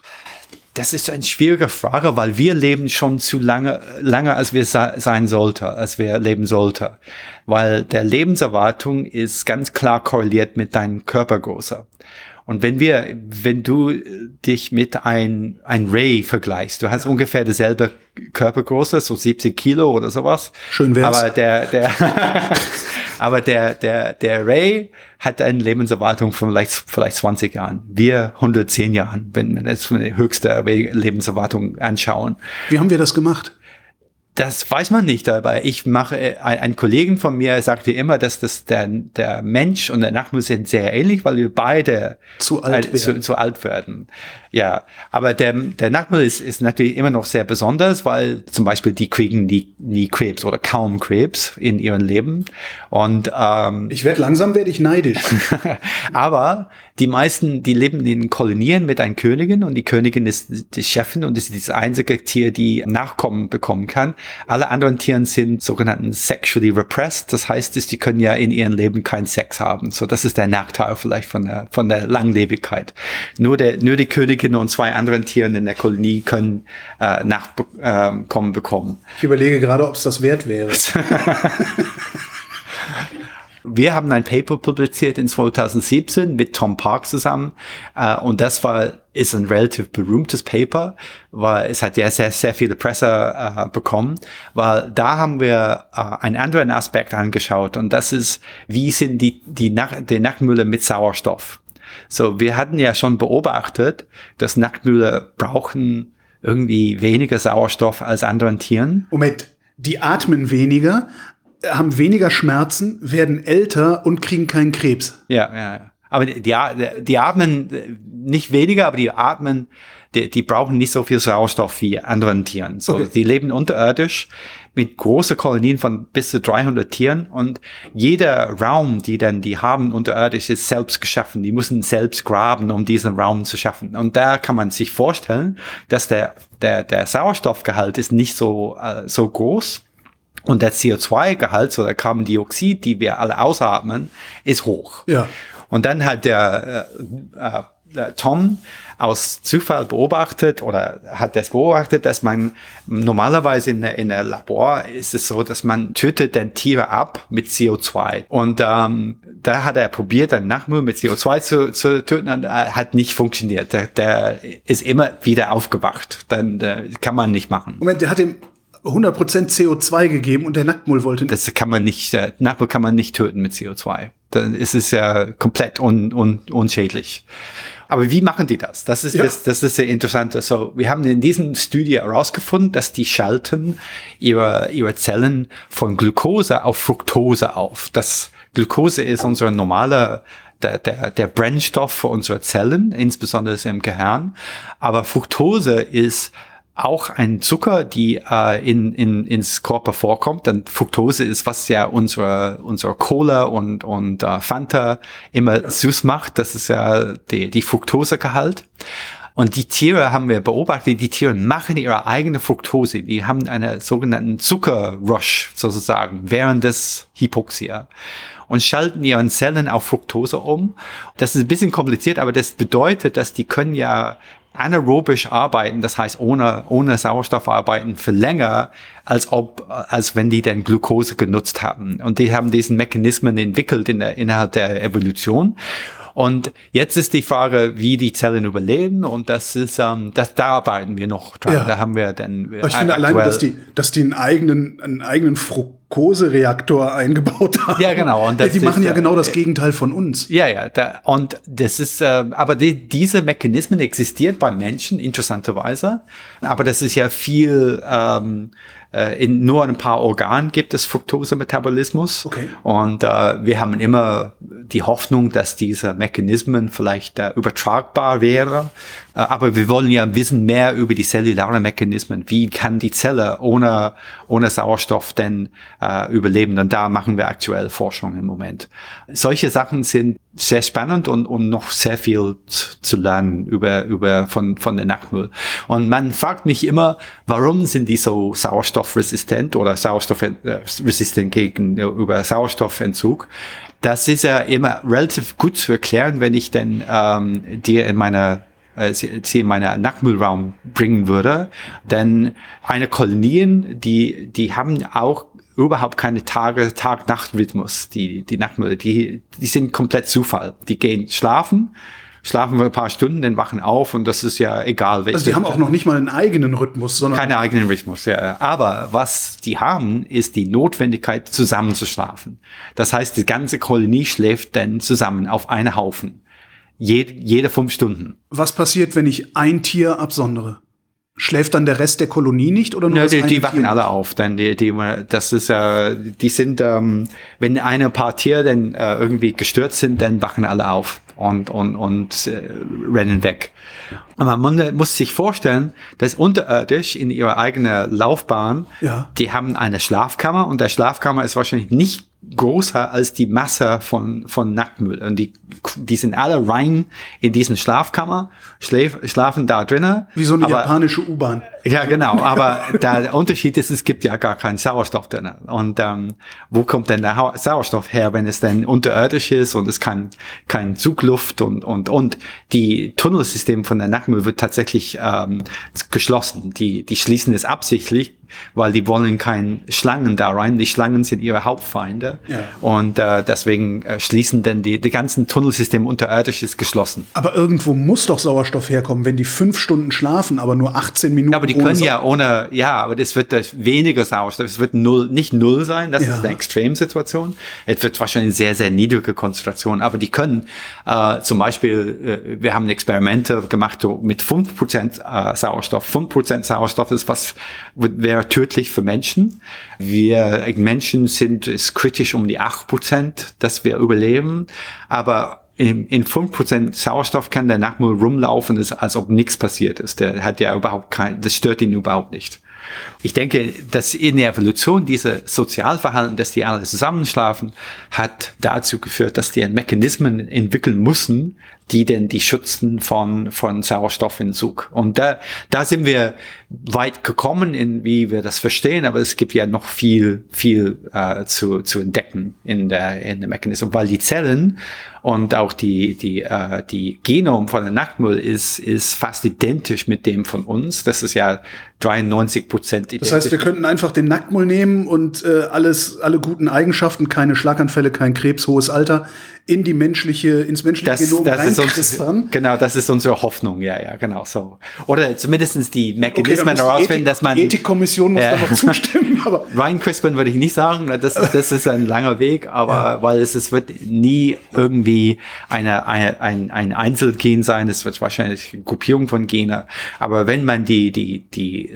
Das ist eine schwierige Frage, weil wir leben schon zu lange, lange als wir sein sollten, als wir leben sollten. Weil der Lebenserwartung ist ganz klar korreliert mit deinem Körpergröße. Und wenn wir, wenn du dich mit ein, ein Ray vergleichst, du hast ungefähr dieselbe Körpergröße, so siebzig Kilo oder sowas. Schön wär's. Aber der, der, aber der, der, der Ray hat eine Lebenserwartung von vielleicht, vielleicht zwanzig Jahren. Wir hundertzehn Jahren, wenn wir das die höchste Lebenserwartung anschauen. Wie haben wir das gemacht? Das weiß man nicht, aber ich mache, ein, ein Kollegen von mir sagt wie immer, dass das der, der Mensch und der Nackmüll sind sehr ähnlich, weil wir beide zu alt, äh, zu, zu alt werden. Ja, aber der, der Nackmüll ist, ist natürlich immer noch sehr besonders, weil zum Beispiel die kriegen nie, nie Krebs oder kaum Krebs in ihrem Leben. Und ähm, ich werde langsam werde ich neidisch. aber die meisten, die leben in Kolonien mit einer Königin und die Königin ist die Chefin und ist das einzige Tier, die Nachkommen bekommen kann. Alle anderen Tiere sind sogenannten sexually repressed. Das heißt, dass die können ja in ihrem Leben keinen Sex haben. So, das ist der Nachteil vielleicht von der, von der Langlebigkeit. Nur der, nur die Königin und zwei anderen Tiere in der Kolonie können äh, Nachkommen äh, bekommen. Ich überlege gerade, ob es das wert wäre. Wir haben ein Paper publiziert in zweitausendsiebzehn mit Tom Park zusammen äh, und das war ist ein relativ berühmtes Paper, weil es hat ja sehr sehr viele Presse äh, bekommen, weil da haben wir äh, einen anderen Aspekt angeschaut und das ist, wie sind die die Nach- die Nackmülle mit Sauerstoff. So, wir hatten ja schon beobachtet, dass Nacktmühle brauchen irgendwie weniger Sauerstoff als anderen Tieren. Moment, die atmen weniger, haben weniger Schmerzen, werden älter und kriegen keinen Krebs. Ja, ja, ja. Aber die, die, die atmen nicht weniger, aber die atmen, die, die brauchen nicht so viel Sauerstoff wie anderen Tieren. So, okay. Die leben unterirdisch mit großen Kolonien von bis zu dreihundert Tieren und jeder Raum, die dann die haben unterirdisch, ist selbst geschaffen. Die müssen selbst graben, um diesen Raum zu schaffen. Und da kann man sich vorstellen, dass der der der Sauerstoffgehalt ist nicht so äh, so groß. Und der C O zwei Gehalt, so der Carbondioxid, die wir alle ausatmen, ist hoch. Ja. Und dann hat der, äh, äh, Tom aus Zufall beobachtet oder hat das beobachtet, dass man normalerweise in der, in der Labor ist es so, dass man tötet dann Tiere ab mit C O zwei. Und ähm, da hat er probiert, einen Nacktmull mit C O zwei zu, zu töten und äh, hat nicht funktioniert. Der, der ist immer wieder aufgewacht. Dann äh, kann man nicht machen. Moment, der hat ihm hundert Prozent C O zwei gegeben und der Nacktmull wollte nicht. Das kann man nicht, der Nacktmull kann man nicht töten mit C O zwei. Dann ist es ja komplett un, un, unschädlich. Aber wie machen die das? Das ist, ja. das, das ist sehr interessant. Also, wir haben in diesem Studie herausgefunden, dass die schalten ihre, ihre Zellen von Glucose auf Fructose auf. Das Glucose ist unser normaler Der, der, der Brennstoff für unsere Zellen, insbesondere im Gehirn. Aber Fructose ist auch ein Zucker, die äh, in, in, ins Körper vorkommt. Denn Fructose ist, was ja unsere, unsere Cola und, und äh, Fanta immer süß macht. Das ist ja die, die Fructosegehalt. Und die Tiere haben wir beobachtet, die Tiere machen ihre eigene Fructose. Die haben einen sogenannten Zuckerrush sozusagen während des Hypoxia und schalten ihren Zellen auf Fructose um. Das ist ein bisschen kompliziert, aber das bedeutet, dass die können ja anaerobisch arbeiten, das heißt ohne ohne Sauerstoff arbeiten für länger, als ob als wenn die dann Glucose genutzt haben. Und die haben diesen Mechanismen entwickelt in der innerhalb der Evolution. Und jetzt ist die Frage, wie die Zellen überleben. Und das ist, ähm, das, da arbeiten wir noch dran. Ja. Da haben wir dann. Aber ich finde alleine, dass die, dass die einen eigenen, einen eigenen Fructose-Reaktor eingebaut haben. Ja, genau. Und das die ist, machen ja äh, genau das Gegenteil von uns. Ja, ja. Da, und das ist, äh, aber die, diese Mechanismen existieren bei Menschen interessanterweise. Aber das ist ja viel. Ähm, In nur ein paar Organen gibt es Fructose-Metabolismus. Okay. Und äh, wir haben immer die Hoffnung, dass diese Mechanismen vielleicht äh, übertragbar wären. Äh, aber wir wollen ja wissen mehr über die zellularen Mechanismen. Wie kann die Zelle ohne, ohne Sauerstoff denn äh, überleben? Und da machen wir aktuell Forschung im Moment. Solche Sachen sind sehr spannend und, und noch sehr viel zu, zu lernen über, über, von, von der Nacktmull. Und man fragt mich immer, warum sind die so sauerstoffresistent oder sauerstoffresistent gegenüber Sauerstoffentzug? Das ist ja immer relativ gut zu erklären, wenn ich denn, ähm, dir in meiner äh, sie in meinen Nacktmullraum bringen würde. Denn eine Kolonien, die, die haben auch überhaupt keine Tage, Tag-Nacht-Rhythmus, die, die Nacktmull, die, die sind komplett Zufall. Die gehen schlafen, schlafen wir ein paar Stunden, dann wachen auf und das ist ja egal. Also die haben auch noch nicht mal einen eigenen Rhythmus, sondern... Keinen eigenen Rhythmus, ja. Aber was die haben, ist die Notwendigkeit, zusammen zu schlafen. Das heißt, die ganze Kolonie schläft dann zusammen auf einen Haufen. Jede, jede fünf Stunden. Was passiert, wenn ich ein Tier absondere? Schläft dann der Rest der Kolonie nicht oder nur ja, das die, eine die wachen Tier? alle auf, dann die, die, das ist, äh, die sind, ähm, wenn eine paar Tiere dann äh, irgendwie gestört sind, dann wachen alle auf und und und äh, rennen weg. Aber man muss sich vorstellen, dass unterirdisch in ihrer eigenen Laufbahn, ja. die haben eine Schlafkammer und der Schlafkammer ist wahrscheinlich nicht größer als die Masse von von Nacktmull und die die sind alle rein in diesen Schlafkammer, schläf, schlafen da drinnen. Wie so eine aber, japanische U-Bahn. Ja, genau. Aber da, der Unterschied ist, es gibt ja gar keinen Sauerstoff drin. Und ähm, wo kommt denn der Sauerstoff her, wenn es denn unterirdisch ist und es kann kein Zugluft und und und die Tunnelsystem von der Nacktmull wird tatsächlich ähm, geschlossen. Die die schließen es absichtlich, weil die wollen keine Schlangen da rein. Die Schlangen sind ihre Hauptfeinde. Ja. Und äh, deswegen äh, schließen dann die, die ganzen Tunnelsysteme unterirdisch ist geschlossen. Aber irgendwo muss doch Sauerstoff herkommen, wenn die fünf Stunden schlafen, aber nur achtzehn Minuten. Ja, aber die können ja ohne, ja, aber das wird weniger Sauerstoff. Es wird null, nicht null sein. Das ja. ist eine Extremsituation. Es wird wahrscheinlich sehr, sehr niedrige Konzentration. Aber die können äh, zum Beispiel, äh, wir haben Experimente gemacht so mit fünf Prozent äh, Sauerstoff. fünf Prozent Sauerstoff ist was, wäre tödlich für Menschen. Wir Menschen sind, ist kritisch um die acht Prozent, dass wir überleben. Aber in, in fünf Prozent Sauerstoff kann der Nachtmull rumlaufen, ist, als ob nichts passiert ist. Der hat ja überhaupt kein, das stört ihn überhaupt nicht. Ich denke, dass in der Evolution diese Sozialverhalten, dass die alle zusammenschlafen, hat dazu geführt, dass die Mechanismen entwickeln müssen, die denn die schützen von, von Sauerstoffentzug. Und da, da sind wir weit gekommen, in wie wir das verstehen, aber es gibt ja noch viel, viel äh, zu, zu entdecken in der, in der Mechanismus, weil die Zellen und auch die, die, äh, die Genom von der Nachtmull ist, ist fast identisch mit dem von uns. Das ist ja dreiundneunzig Prozent identisch. Das heißt, wir könnten einfach den Nacktmull nehmen und äh, alles, alle guten Eigenschaften, keine Schlaganfälle, kein Krebs, hohes Alter, in die menschliche, ins menschliche das, Genom reinkrispern. Genau, das ist unsere Hoffnung, ja, ja, genau so. Oder zumindestens die Mechanismen okay, herausfinden, dass man... Die Ethikkommission muss äh, da noch zustimmen, aber... Reinkrispern würde ich nicht sagen, das, das ist ein langer Weg, aber ja. weil es, es wird nie irgendwie eine, eine, ein, ein Einzelgen sein, es wird wahrscheinlich eine Gruppierung von Genen, aber wenn man die, die, die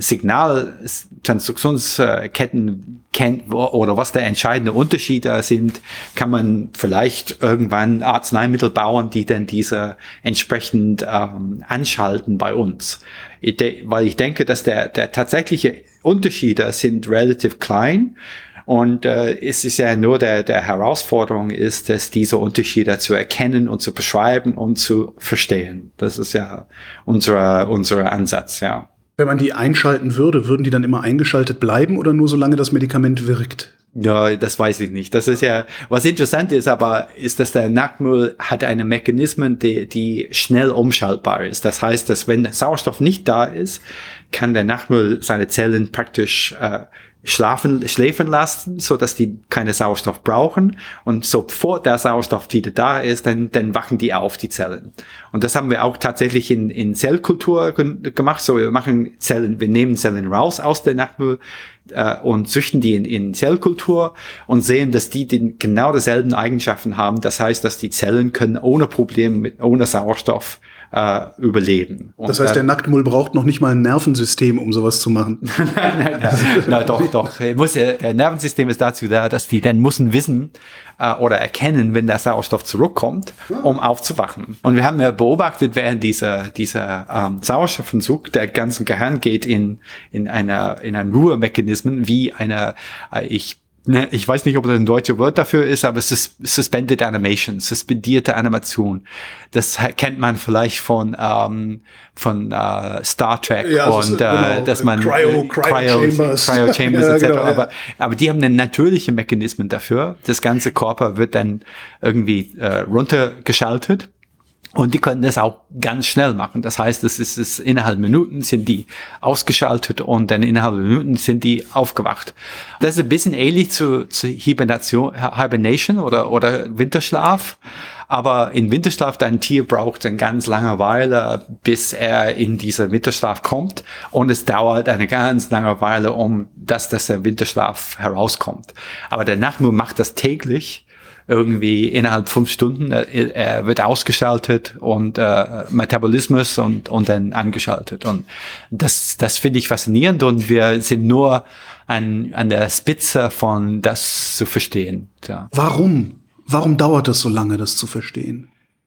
Signaltransduktionsketten kennt oder was der entscheidende Unterschied da sind, kann man vielleicht irgendwann Arzneimittel bauen, die dann diese entsprechend ähm, anschalten bei uns. Ich de- weil ich denke, dass der, der tatsächliche Unterschiede sind relativ klein und äh, es ist ja nur der, der Herausforderung ist, dass diese Unterschiede zu erkennen und zu beschreiben und zu verstehen. Das ist ja unser, unser Ansatz, ja. Wenn man die einschalten würde, würden die dann immer eingeschaltet bleiben oder nur solange das Medikament wirkt? Ja, das weiß ich nicht. Das ist ja, was interessant ist, aber ist, dass der Nachtmull hat eine Mechanismen, die, die schnell umschaltbar ist. Das heißt, dass wenn der Sauerstoff nicht da ist, kann der Nachtmull seine Zellen praktisch äh, schlafen, schläfen lassen, so dass die keine Sauerstoff brauchen. Und sofort der Sauerstoff wieder da ist, dann, dann wachen die auf, die Zellen. Und das haben wir auch tatsächlich in, in Zellkultur ge- gemacht. So, wir machen Zellen, wir nehmen Zellen raus aus der Nachtmull, äh, und züchten die in, in Zellkultur und sehen, dass die den, genau dieselben Eigenschaften haben. Das heißt, dass die Zellen können ohne Probleme, mit, ohne Sauerstoff äh, überleben. Und das heißt, der Nacktmull braucht noch nicht mal ein Nervensystem, um sowas zu machen. nein, nein, nein, nein, doch, doch. Muss, der Nervensystem ist dazu da, dass die dann müssen wissen äh, oder erkennen, wenn der Sauerstoff zurückkommt, um aufzuwachen. Und wir haben ja beobachtet, während dieser dieser ähm, Sauerstoffentzug der ganzen Gehirn geht in in einer in einen Ruhemechanismen wie eine äh, ich Ne, ich weiß nicht, ob das ein deutsches Wort dafür ist, aber es ist Suspended Animation, suspendierte Animation. Das kennt man vielleicht von ähm, von äh, Star Trek ja, und das, äh, genau. dass man Cryo, Cryo, Cryo Chambers, Cryo Chambers ja, et cetera. Genau, ja. Aber aber die haben einen natürlichen Mechanismus dafür. Das ganze Körper wird dann irgendwie äh, runtergeschaltet. Und die können das auch ganz schnell machen. Das heißt, es ist, es innerhalb Minuten sind die ausgeschaltet und dann innerhalb Minuten sind die aufgewacht. Das ist ein bisschen ähnlich zu, zu Hibernation, Hibernation oder, oder Winterschlaf. Aber in Winterschlaf, dein Tier braucht eine ganz lange Weile, bis er in dieser Winterschlaf kommt. Und es dauert eine ganz lange Weile, um dass, dass der Winterschlaf herauskommt. Aber der Nachtmull macht das täglich. Irgendwie innerhalb fünf Stunden, er, er wird ausgeschaltet und äh, Metabolismus und und dann angeschaltet. Und das das finde ich faszinierend und wir sind nur an an der Spitze von das zu verstehen. Ja. Warum? Warum dauert das so lange, das zu verstehen?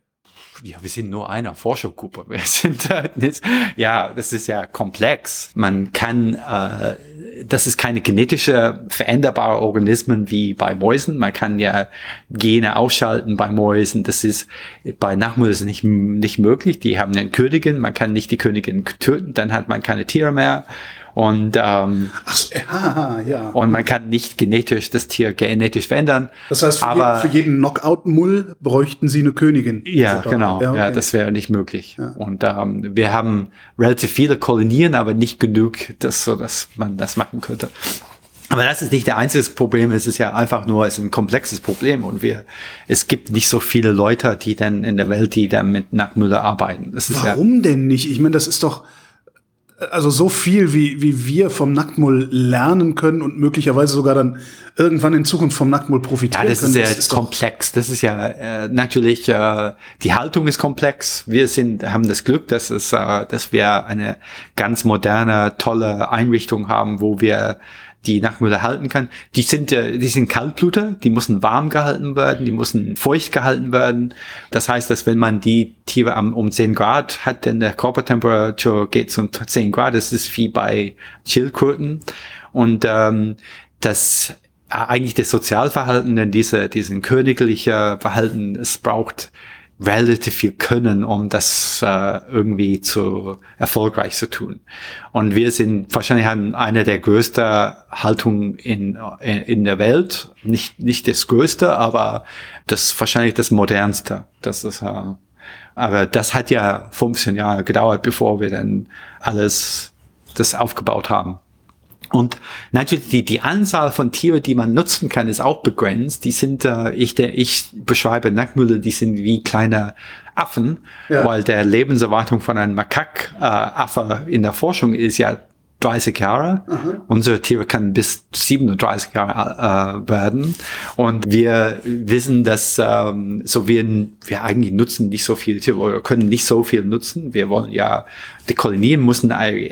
Ja, wir sind nur eine Forschergruppe. Wir sind äh, nicht, ja, das ist ja komplex. Man kann, äh, das ist keine genetische veränderbare Organismen wie bei Mäusen. Man kann ja Gene ausschalten bei Mäusen. Das ist bei Nachtmull ist nicht nicht möglich. Die haben eine Königin. Man kann nicht die Königin töten, dann hat man keine Tiere mehr. Und, ähm, Ach, ja, ja. und man kann nicht genetisch das Tier genetisch verändern. Das heißt, für, aber, jeden, für jeden Knockout-Mull bräuchten Sie eine Königin. Ja, also genau. Ja, okay. Ja, das wäre nicht möglich. Ja. Und ähm, wir haben relativ viele Kolonien, aber nicht genug, dass, so, dass man das machen könnte. Aber das ist nicht der einzige Problem. Es ist ja einfach nur, es ist ein komplexes Problem. Und wir, es gibt nicht so viele Leute, die dann in der Welt, die dann mit Nacktmulle arbeiten. Das ist Warum ja, denn nicht? Ich meine, das ist doch, also so viel, wie, wie wir vom Nacktmull lernen können und möglicherweise sogar dann irgendwann in Zukunft vom Nacktmull profitieren Ja, das können. ist sehr das ist doch, komplex. Das ist ja äh, natürlich, äh, die Haltung ist komplex. Wir sind, haben das Glück, dass es, äh, dass wir eine ganz moderne, tolle Einrichtung haben, wo wir die Nacktmulle halten kann. Die sind, äh, die sind Kaltbluter, die müssen warm gehalten werden, die müssen feucht gehalten werden. Das heißt, dass wenn man die Tiere am, um zehn Grad hat, denn der Körpertemperatur geht um zehn Grad, das ist wie bei Schildkröten. Und ähm, das eigentlich das Sozialverhalten, denn diese, diesen königliche Verhalten, es braucht relativ viel Können, um das äh, irgendwie zu erfolgreich zu tun. Und wir sind wahrscheinlich haben eine der größten Haltungen in, in in der Welt, nicht nicht das größte, aber das wahrscheinlich das modernste. Das ist äh, aber das hat ja fünfzehn Jahre gedauert, bevor wir dann alles das aufgebaut haben. Und natürlich die, die Anzahl von Tieren, die man nutzen kann, ist auch begrenzt. Die sind, äh, ich, der, ich beschreibe Nacktmulle, die sind wie kleine Affen, Ja. weil der Lebenserwartung von einem Makak-Affe in der Forschung ist ja dreißig Jahre. Mhm. Unsere Tiere können bis siebenunddreißig Jahre äh, werden. Und wir wissen, dass ähm, so wir, wir eigentlich nutzen nicht so viele Tiere oder können nicht so viel nutzen. Wir wollen ja, die Kolonien müssen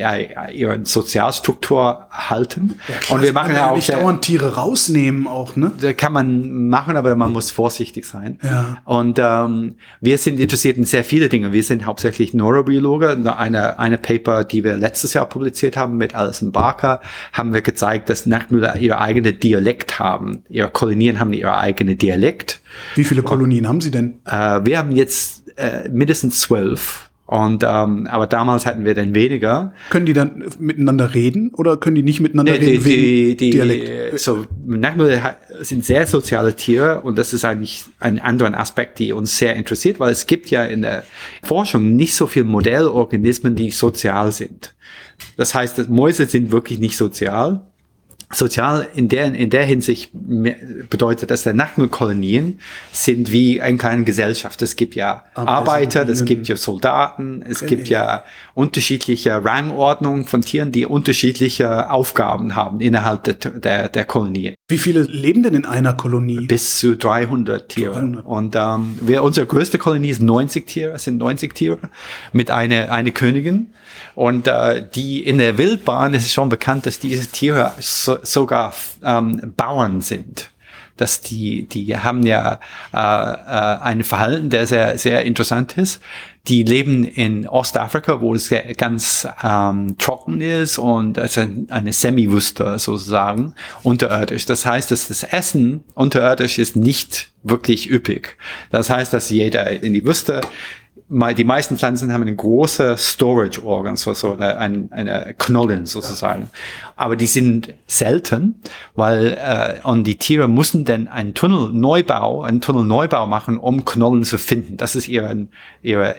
ihre Sozialstruktur halten. Ja, und wir machen ja auch nicht sehr, dauernd Tiere rausnehmen auch, ne? da kann man machen, aber man muss vorsichtig sein. Ja. Und ähm, wir sind interessiert in sehr viele Dinge. Wir sind hauptsächlich Neurobiologe. Eine, eine Paper, die wir letztes Jahr publiziert haben mit Alison Barker, haben wir gezeigt, dass Nacktmulle ihr eigene Dialekt haben. Ihre Kolonien haben ihre eigene Dialekt. Wie viele Kolonien haben Sie denn? Äh, wir haben jetzt äh, mindestens zwölf. Und ähm, aber damals hatten wir dann weniger. Können die dann miteinander reden oder können die nicht miteinander Die, reden die, wegen die, Dialekt? so Nacktmulle ha- sind sehr soziale Tiere und das ist eigentlich ein anderer Aspekt, die uns sehr interessiert, weil es gibt ja in der Forschung nicht so viele Modellorganismen, die sozial sind. Das heißt, dass Mäuse sind wirklich nicht sozial. Sozial in der, in der Hinsicht bedeutet, dass der Nacktmullkolonien sind wie eine kleine Gesellschaft. Es gibt ja Arbeiter, es gibt ja Soldaten, es gibt ja unterschiedliche Rangordnungen von Tieren, die unterschiedliche Aufgaben haben innerhalb der, der, der Kolonien. Wie viele leben denn in einer Kolonie? Bis zu dreihundert Tiere. dreihundert. Und ähm, wir, unsere größte Kolonie ist neunzig Tiere, es sind neunzig Tiere mit einer eine Königin. Und äh, die in der Wildbahn ist es schon bekannt, dass diese Tiere so, sogar ähm, Bauern sind. Dass die, die haben ja äh, äh, ein Verhalten, der sehr, sehr interessant ist. Die leben in Ostafrika, wo es sehr, ganz ähm, trocken ist und es ist eine Semi-Wüste sozusagen unterirdisch. Das heißt, dass das Essen unterirdisch ist nicht wirklich üppig. Das heißt, dass jeder in die Wüste die meisten Pflanzen haben eine große Storage Organ, so, so eine, eine, eine Knollen sozusagen. Aber die sind selten, weil äh, und die Tiere müssen dann einen Tunnelneubau, einen Tunnelneubau machen, um Knollen zu finden. Das ist ihre, ihre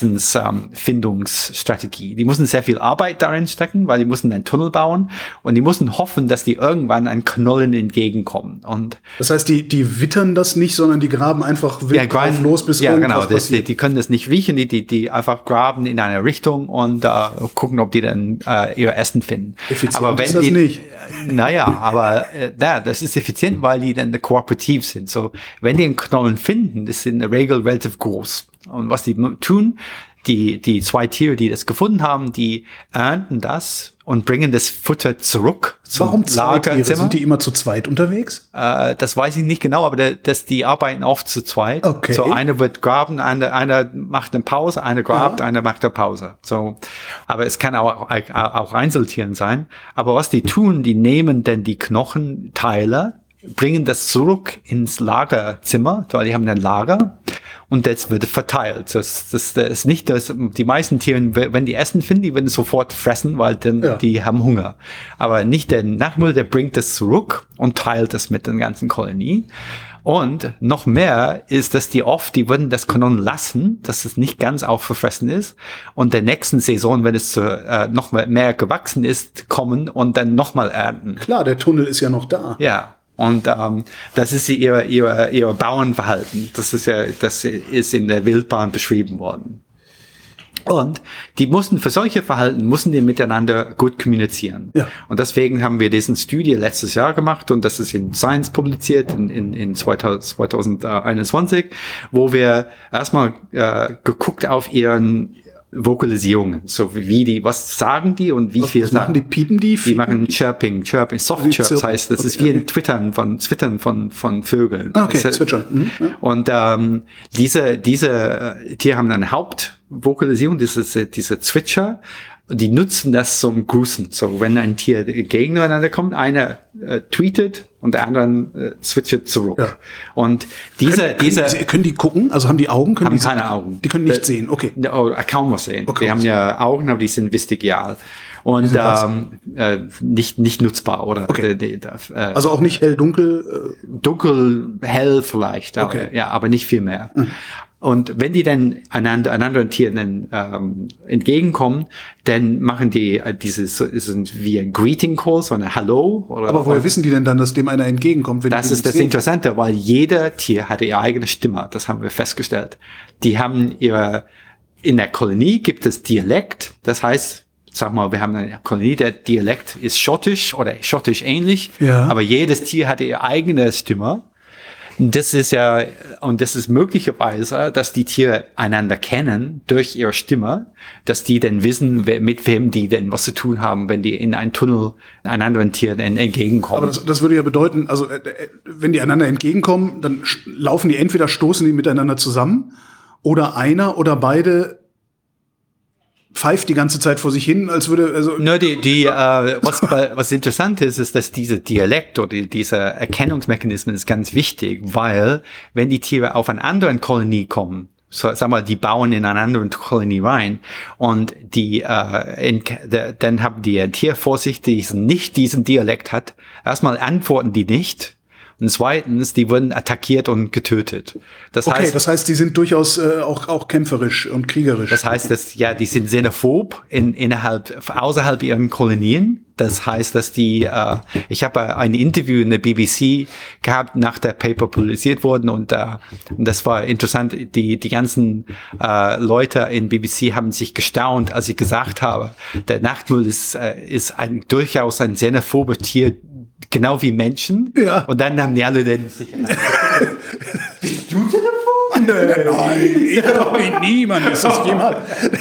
Essensfindungsstrategie. Ähm, die müssen sehr viel Arbeit darin stecken, weil die müssen einen Tunnel bauen und die müssen hoffen, dass die irgendwann an Knollen entgegenkommen. Und das heißt, die, die wittern das nicht, sondern die graben einfach wild ja, drauf los, bis ja, irgendwas genau. Das, die, passiert. die können das nicht riechen, die, die, die einfach graben in eine Richtung und äh, gucken, ob die dann äh, ihr Essen finden. Effizient aber wenn ist das die, nicht. Naja, aber äh, na, das ist effizient, weil die dann kooperativ sind. So, wenn die einen Knollen finden, das sind in der Regel relativ groß. Und was die tun, die, die zwei Tiere, die das gefunden haben, die ernten das und bringen das Futter zurück zum Warum zwei Tiere? Lagerzimmer. Sind die immer zu zweit unterwegs? Äh, das weiß ich nicht genau, aber der, das, die arbeiten oft zu zweit. Okay. So einer wird graben, einer, einer macht eine Pause, einer grabt, Ja. einer macht eine Pause. So, aber es kann auch, auch Einzeltieren sein. Aber was die tun, die nehmen dann die Knochenteile bringen das zurück ins Lagerzimmer, weil die haben ein Lager und das wird verteilt. Das, das, das ist nicht, dass die meisten Tiere, wenn die Essen finden, die werden sofort fressen, weil dann, ja. die haben Hunger. Aber nicht der Nachtmüll, der bringt das zurück und teilt das mit der ganzen Kolonie. Und noch mehr ist, dass die oft, die würden das Kanon lassen, dass es nicht ganz aufgefressen ist. Und der nächsten Saison, wenn es äh, noch mehr gewachsen ist, kommen und dann nochmal ernten. Klar, der Tunnel ist ja noch da. Ja. Und ähm, das ist ihr, ihr, ihr Bauernverhalten. Das ist ja, das ist in der Wildbahn beschrieben worden. Und die mussten für solche Verhalten, mussten die miteinander gut kommunizieren. Ja. Und deswegen haben wir diesen Studie letztes Jahr gemacht und das ist in Science publiziert in, in, in zwanzig einundzwanzig, wo wir erstmal äh, geguckt auf ihren Vokalisierungen, so wie die, was sagen die und wie was, viel was machen die, piepen die? Die machen Chirping, Chirping, Soft Chirps heißt, das okay. ist wie ein Twittern von, Twittern von, von Vögeln. Okay, Zwitschern. Mhm. Und, ähm, diese, diese Tiere haben eine Hauptvokalisierung, diese, diese Zwitscher. Die nutzen das zum Grüßen. So, wenn ein Tier gegeneinander kommt, einer äh, tweetet und der andere äh, zwitschert zurück. Ja. Und diese, können, diese können die, können die gucken? Also haben die Augen? Können haben die keine Augen. Die können nicht äh, sehen. Okay. Oh, kaum was sehen. Okay. Die haben ja Augen, aber die sind vestigial und ähm, äh, nicht nicht nutzbar oder. Okay. Äh, äh, also auch nicht hell, dunkel. Äh, dunkel, hell vielleicht. Okay. Aber, ja, aber nicht viel mehr. Mhm. Und wenn die dann einander, anderen Tieren ähm, entgegenkommen, dann machen die äh, dieses sind wie ein Greeting Call, so eine Hallo. Oder, aber woher wissen die denn dann, dass dem einer entgegenkommt? Wenn das die ist das sehen? Interessante, weil jeder Tier hatte ihre eigene Stimme. Das haben wir festgestellt. Die haben ihre in der Kolonie gibt es Dialekt. Das heißt, sag mal, wir haben eine Kolonie, der Dialekt ist schottisch oder schottisch ähnlich. Ja. Aber jedes Tier hatte ihre eigene Stimme. Das ist ja, und das ist möglicherweise, dass die Tiere einander kennen durch ihre Stimme, dass die dann wissen, wer, mit wem die denn was zu tun haben, wenn die in einen Tunnel einem anderen Tier entgegenkommen. Aber das, das würde ja bedeuten, also äh, wenn die einander entgegenkommen, dann laufen die entweder, stoßen die miteinander zusammen oder einer oder beide pfeift die ganze Zeit vor sich hin, als würde, also. Nur die, die, äh, was, was interessant ist, ist, dass diese Dialekt oder diese Erkennungsmechanismen ist ganz wichtig, weil, wenn die Tiere auf eine andere Kolonie kommen, so, sag mal, die bauen in eine andere Kolonie rein und die, äh, in, de, dann haben die ein Tier vor sich, die nicht diesen Dialekt hat. Erstmal antworten die nicht. Und zweitens, die wurden attackiert und getötet. Das okay, heißt, das heißt, die sind durchaus äh, auch auch kämpferisch und kriegerisch. Das heißt, dass ja, die sind xenophob in, innerhalb außerhalb ihren Kolonien. Das heißt, dass die, äh, ich habe ein Interview in der B B C gehabt, nach der Paper publiziert wurden und, äh, und das war interessant. Die die ganzen äh, Leute in B B C haben sich gestaunt, als ich gesagt habe, der Nachtmüll ist äh, ist ein durchaus ein xenophobes Tier. Genau wie Menschen. Ja. Und dann haben die alle den sich du Telefon? Nein, ich glaube, niemand ist das jemand.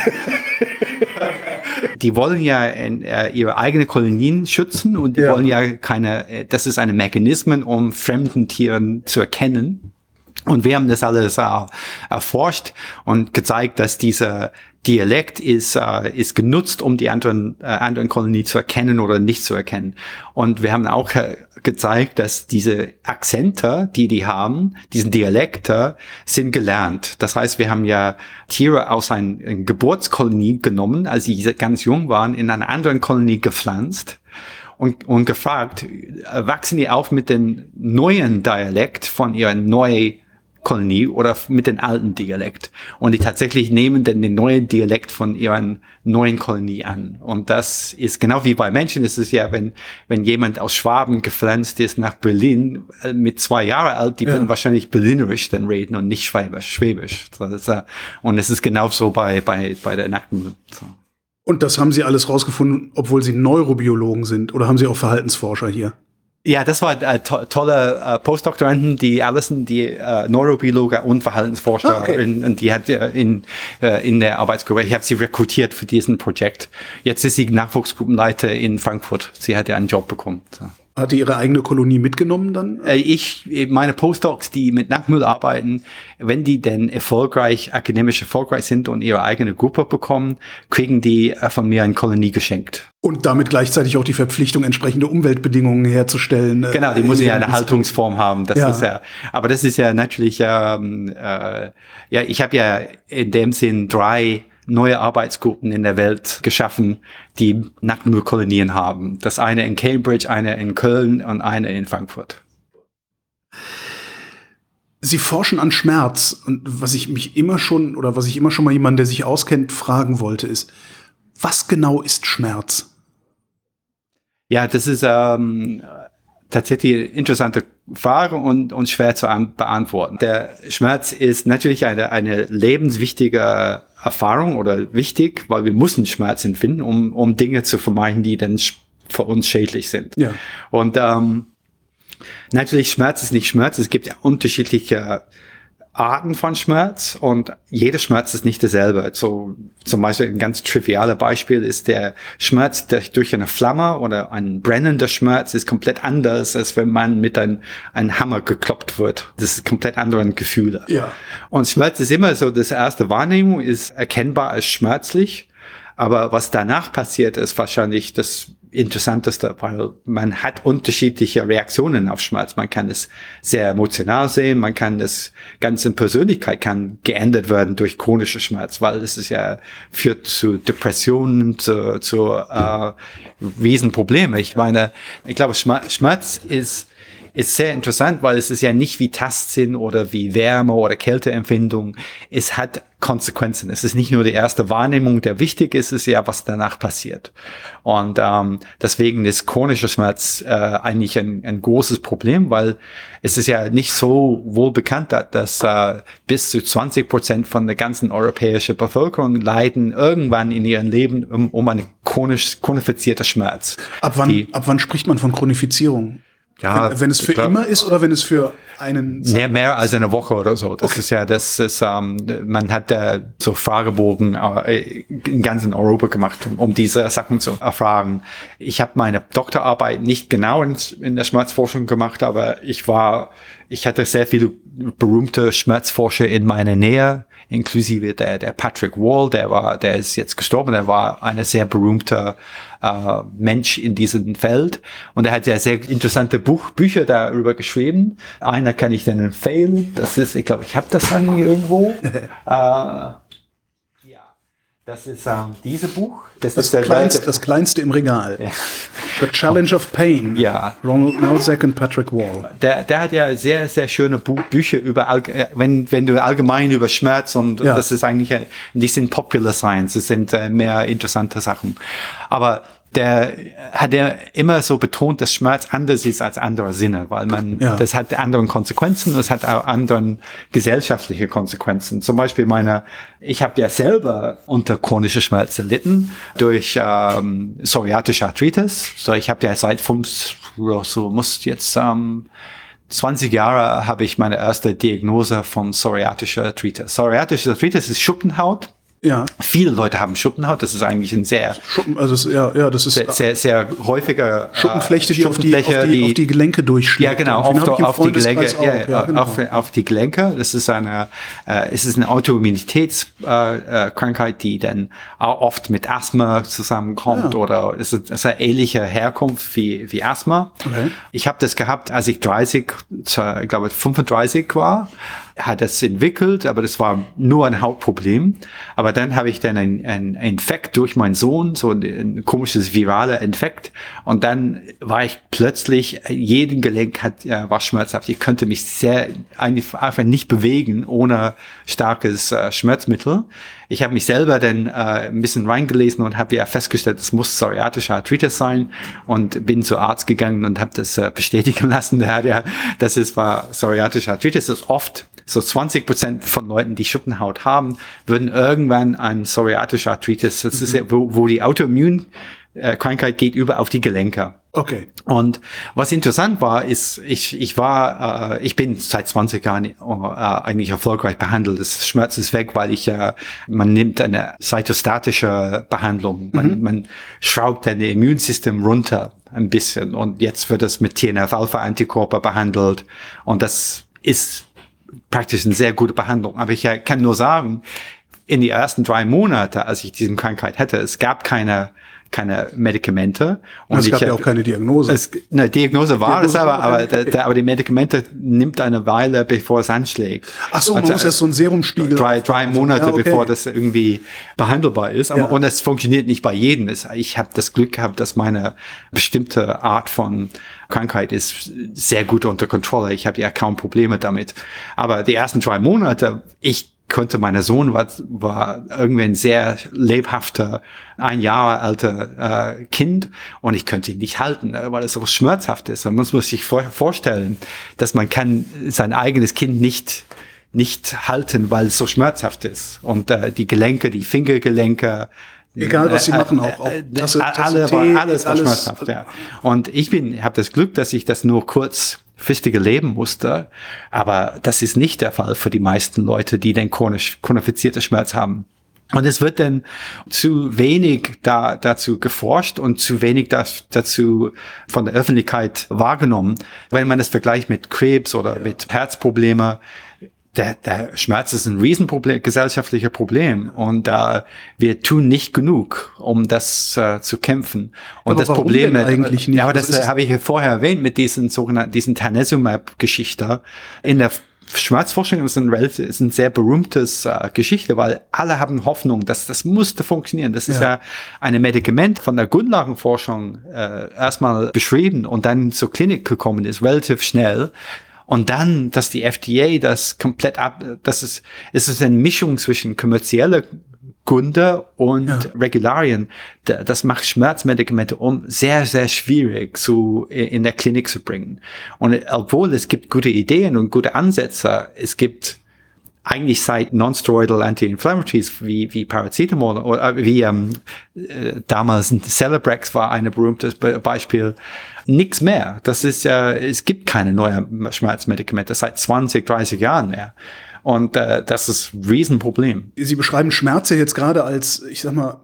Die wollen ja in, äh, ihre eigenen Kolonien schützen und die ja. wollen ja keine, äh, das ist ein Mechanismus, um fremden Tieren zu erkennen. Und wir haben das alles äh, erforscht und gezeigt, dass dieser Dialekt ist, äh, ist genutzt, um die anderen, äh, anderen Kolonien zu erkennen oder nicht zu erkennen. Und wir haben auch äh, gezeigt, dass diese Akzente, die die haben, diesen Dialekte, sind gelernt. Das heißt, wir haben ja Tiere aus einer, einer Geburtskolonie genommen, als sie ganz jung waren, in einer anderen Kolonie gepflanzt. Und, und gefragt, wachsen die auf mit dem neuen Dialekt von ihrer neuen Kolonie oder mit dem alten Dialekt? Und die tatsächlich nehmen dann den neuen Dialekt von ihrer neuen Kolonie an. Und das ist genau wie bei Menschen. Es ist ja, wenn wenn jemand aus Schwaben gepflanzt ist nach Berlin äh, mit zwei Jahre alt, die ja. werden wahrscheinlich Berlinerisch dann reden und nicht Schwäbisch. Schwäbisch. Das ist, äh, und es ist genauso bei bei bei der Nackten. So. Und das haben Sie alles rausgefunden, obwohl Sie Neurobiologen sind? Oder haben Sie auch Verhaltensforscher hier? Ja, das war äh, to tolle äh, Postdoktoranden, die Allison, die äh, Neurobiologe und Verhaltensforscher, okay. in, in, die hat äh, in äh, in der Arbeitsgruppe. Ich habe sie rekrutiert für diesen Projekt. Jetzt ist sie Nachwuchsgruppenleiter in Frankfurt. Sie hat ja einen Job bekommen. So. Hat die ihre eigene Kolonie mitgenommen dann? Äh, Ich, meine Postdocs, die mit Nackmüll arbeiten, wenn die denn erfolgreich, akademisch erfolgreich sind und ihre eigene Gruppe bekommen, kriegen die äh, von mir eine Kolonie geschenkt. Und damit gleichzeitig auch die Verpflichtung, entsprechende Umweltbedingungen herzustellen. äh, Genau, die muss in ja eine ihrem- Haltungsform haben. Das Ja. ist ja, aber das ist ja natürlich, ähm, äh, ja, ich habe ja in dem Sinn drei neue Arbeitsgruppen in der Welt geschaffen, die Nacktmüllkolonien haben. Das eine in Cambridge, eine in Köln und eine in Frankfurt. Sie forschen an Schmerz. Und was ich mich immer schon, oder was ich immer schon mal jemanden, der sich auskennt, fragen wollte, ist, was genau ist Schmerz? Ja, das ist ähm, tatsächlich eine interessante Frage und, und schwer zu an- beantworten. Der Schmerz ist natürlich eine, eine lebenswichtige Erfahrung oder wichtig, weil wir müssen Schmerz empfinden, um, um Dinge zu vermeiden, die dann sch- für uns schädlich sind. Ja. Und ähm, natürlich, Schmerz ist nicht Schmerz. Es gibt ja unterschiedliche Arten von Schmerz und jeder Schmerz ist nicht derselbe. So, zum Beispiel ein ganz triviales Beispiel ist der Schmerz der, durch eine Flamme oder ein brennender Schmerz ist komplett anders, als wenn man mit einem einem Hammer gekloppt wird. Das ist komplett andere Gefühle. Ja. Und Schmerz ist immer so, das erste Wahrnehmung ist erkennbar als schmerzlich. Aber was danach passiert, ist wahrscheinlich das Interessanteste, weil man hat unterschiedliche Reaktionen auf Schmerz. Man kann es sehr emotional sehen, man kann das ganze Persönlichkeit kann geändert werden durch chronische Schmerz, weil es ist ja führt zu Depressionen, zu, zu äh, Riesenprobleme. Ich meine, ich glaube, Schmerz, Schmerz ist ist sehr interessant, weil es ist ja nicht wie Tastsinn oder wie Wärme oder Kälteempfindung. Es hat Konsequenzen. Es ist nicht nur die erste Wahrnehmung, der wichtig ist, es ist ja, was danach passiert. Und ähm, deswegen ist chronischer Schmerz äh, eigentlich ein, ein großes Problem, weil es ist ja nicht so wohl bekannt, dass äh, bis zu zwanzig Prozent von der ganzen europäischen Bevölkerung leiden irgendwann in ihrem Leben um, um einen chronisch chronifizierten Schmerz. Ab wann, Die, ab wann spricht man von Chronifizierung? ja, wenn, wenn es für ich glaub- immer ist oder wenn es für einen... Mehr, mehr als eine Woche oder so. Das Okay. ist ja, das ist, ähm, man hat äh, so Fragebogen äh, in ganzen Europa gemacht, um, um diese Sachen zu erfragen. Ich habe meine Doktorarbeit nicht genau in, in der Schmerzforschung gemacht, aber ich war, ich hatte sehr viele berühmte Schmerzforscher in meiner Nähe, inklusive der, der Patrick Wall, der war, der ist jetzt gestorben, der war eine sehr berühmte äh, Mensch in diesem Feld und er hat ja sehr interessante Buch, Bücher darüber geschrieben. Einer kann ich dann empfehlen, das ist, ich glaube, ich habe das dann irgendwo. äh, ja, das ist ähm, dieses Buch. Das, Das, ist der kleinste, das kleinste im Regal. Ja. The Challenge of Pain. Ja. Ronald Nozick und Patrick Wall. Der, der hat ja sehr, sehr schöne Bu Bücher über, Allg- äh, wenn, wenn du allgemein über Schmerz und Ja. das ist eigentlich, äh, die sind Popular Science, das sind äh, mehr interessante Sachen. Aber der hat ja immer so betont, dass Schmerz anders ist als andere Sinne, weil man, Ja. das hat andere Konsequenzen, das hat auch andere gesellschaftliche Konsequenzen. Zum Beispiel meine, ich habe ja selber unter chronischer Schmerz erlitten durch ähm, psoriatische Arthritis. So, ich habe ja seit fünf, so muss jetzt ähm, zwanzig Jahre habe ich meine erste Diagnose von psoriatischer Arthritis. Psoriatische Arthritis ist Schuppenhaut. Ja. Viele Leute haben Schuppenhaut. Das ist eigentlich ein sehr, Schuppen, also es, ja, ja, das ist sehr, sehr, sehr häufiger äh, Schuppenflechte, die, auf die, Schuppenfläche, auf die, auf die Gelenke durchschlägt. ja, genau, Den auf, hab ich im auf die Gelenke, Freundeskreis ja, auch. Ja, genau. auf, auf die Gelenke. Das ist eine, äh, es ist eine Autoimmunitätskrankheit, äh, Krankheit, die dann auch oft mit Asthma zusammenkommt Ja. oder es ist, es ist eine ähnliche Herkunft wie, wie Asthma. Okay. Ich habe das gehabt, als ich dreißig, zu- ich glaube fünfunddreißig war, hat das entwickelt, aber das war nur ein Hauptproblem. Aber dann habe ich dann ein, ein Infekt durch meinen Sohn, so ein, ein komisches viraler Infekt. Und dann war ich plötzlich, jeden Gelenk hat, äh, war schmerzhaft. Ich konnte mich sehr, einfach einfach nicht bewegen ohne starkes äh, Schmerzmittel. Ich habe mich selber dann äh, ein bisschen reingelesen und habe ja festgestellt, es muss psoriatische Arthritis sein und bin zum Arzt gegangen und habe das äh, bestätigen lassen. Der hat ja, das ist war psoriatische Arthritis. Das ist oft so zwanzig Prozent von Leuten, die Schuppenhaut haben, würden irgendwann ein psoriatische Arthritis. Das ist ja, wo, wo die Autoimmunkrankheit geht über auf die Gelenke. Okay. Und was interessant war, ist, ich, ich war, äh, ich bin seit zwanzig Jahren äh, eigentlich erfolgreich behandelt. Das Schmerz ist weg, weil ich, äh, man nimmt eine cytostatische Behandlung. Man, mhm. man schraubt dein Immunsystem runter ein bisschen. Und jetzt wird es mit T N F-Alpha-Antikörper behandelt. Und das ist praktisch eine sehr gute Behandlung. Aber ich äh, kann nur sagen, in die ersten drei Monate, als ich diese Krankheit hatte, es gab keine keine Medikamente. Und es ich, gab ja auch keine Diagnose. Es, eine Diagnose war Diagnose es aber, war aber, okay. der, aber die Medikamente nimmt eine Weile, bevor es anschlägt. Ach so, man also, muss erst so einen Serumspiegel. Drei, drei Monate, ja, okay. bevor das irgendwie behandelbar ist. Aber, ja. Und es funktioniert nicht bei jedem. Ich habe das Glück gehabt, dass meine bestimmte Art von Krankheit ist sehr gut unter Kontrolle. Ich habe ja kaum Probleme damit. Aber die ersten drei Monate, ich konnte, mein Sohn war, war irgendwie ein sehr lebhafter, ein Jahr alter äh, Kind und ich könnte ihn nicht halten, weil es so schmerzhaft ist. Und man muss sich vor, vorstellen, dass man kann sein eigenes Kind nicht nicht halten, weil es so schmerzhaft ist. Und äh, die Gelenke, die Fingergelenke, egal was sie äh, machen, auch, auch äh, Tasse, Tasse, alle, Tee, alles war alles schmerzhaft. Ja. Und ich bin, habe das Glück, dass ich das nur kurz Fistige leben musste, aber das ist nicht der Fall für die meisten Leute, die den chronisch chronifizierte Schmerz haben. Und es wird dann zu wenig da, dazu geforscht und zu wenig das, dazu von der Öffentlichkeit wahrgenommen. Wenn man das vergleicht mit Krebs oder mit Herzprobleme, der, der Schmerz ist ein Riesenproblem, gesellschaftliches Problem. Und äh, wir tun nicht genug, um das äh, zu kämpfen. Und aber das Problem denn eigentlich nicht. Ja, aber das also habe ich ja vorher erwähnt mit diesen sogenannten, diesen Tanezumab-Geschichte. In der Schmerzforschung ist ein relativ, ist ein sehr berühmtes äh, Geschichte, weil alle haben Hoffnung, dass das musste funktionieren. Das ist ja, ja ein Medikament von der Grundlagenforschung äh, erstmal beschrieben und dann zur Klinik gekommen ist, relativ schnell. Und dann, dass die F D A das komplett ab, das ist, es ist eine Mischung zwischen kommerzielle Gründe und ja. Regularien. Das macht Schmerzmedikamente um sehr, sehr schwierig zu, in der Klinik zu bringen. Und obwohl es gibt gute Ideen und gute Ansätze, es gibt eigentlich seit non-steroidal Anti-Inflammatories wie, wie Paracetamol oder wie ähm, äh, damals Celebrex war ein berühmtes Be- Beispiel, nichts mehr. Das ist ja, äh, es gibt keine neuen Schmerzmedikamente seit zwanzig, dreißig Jahren mehr. Und äh, das ist ein Riesenproblem. Sie beschreiben Schmerz ja jetzt gerade als, ich sag mal,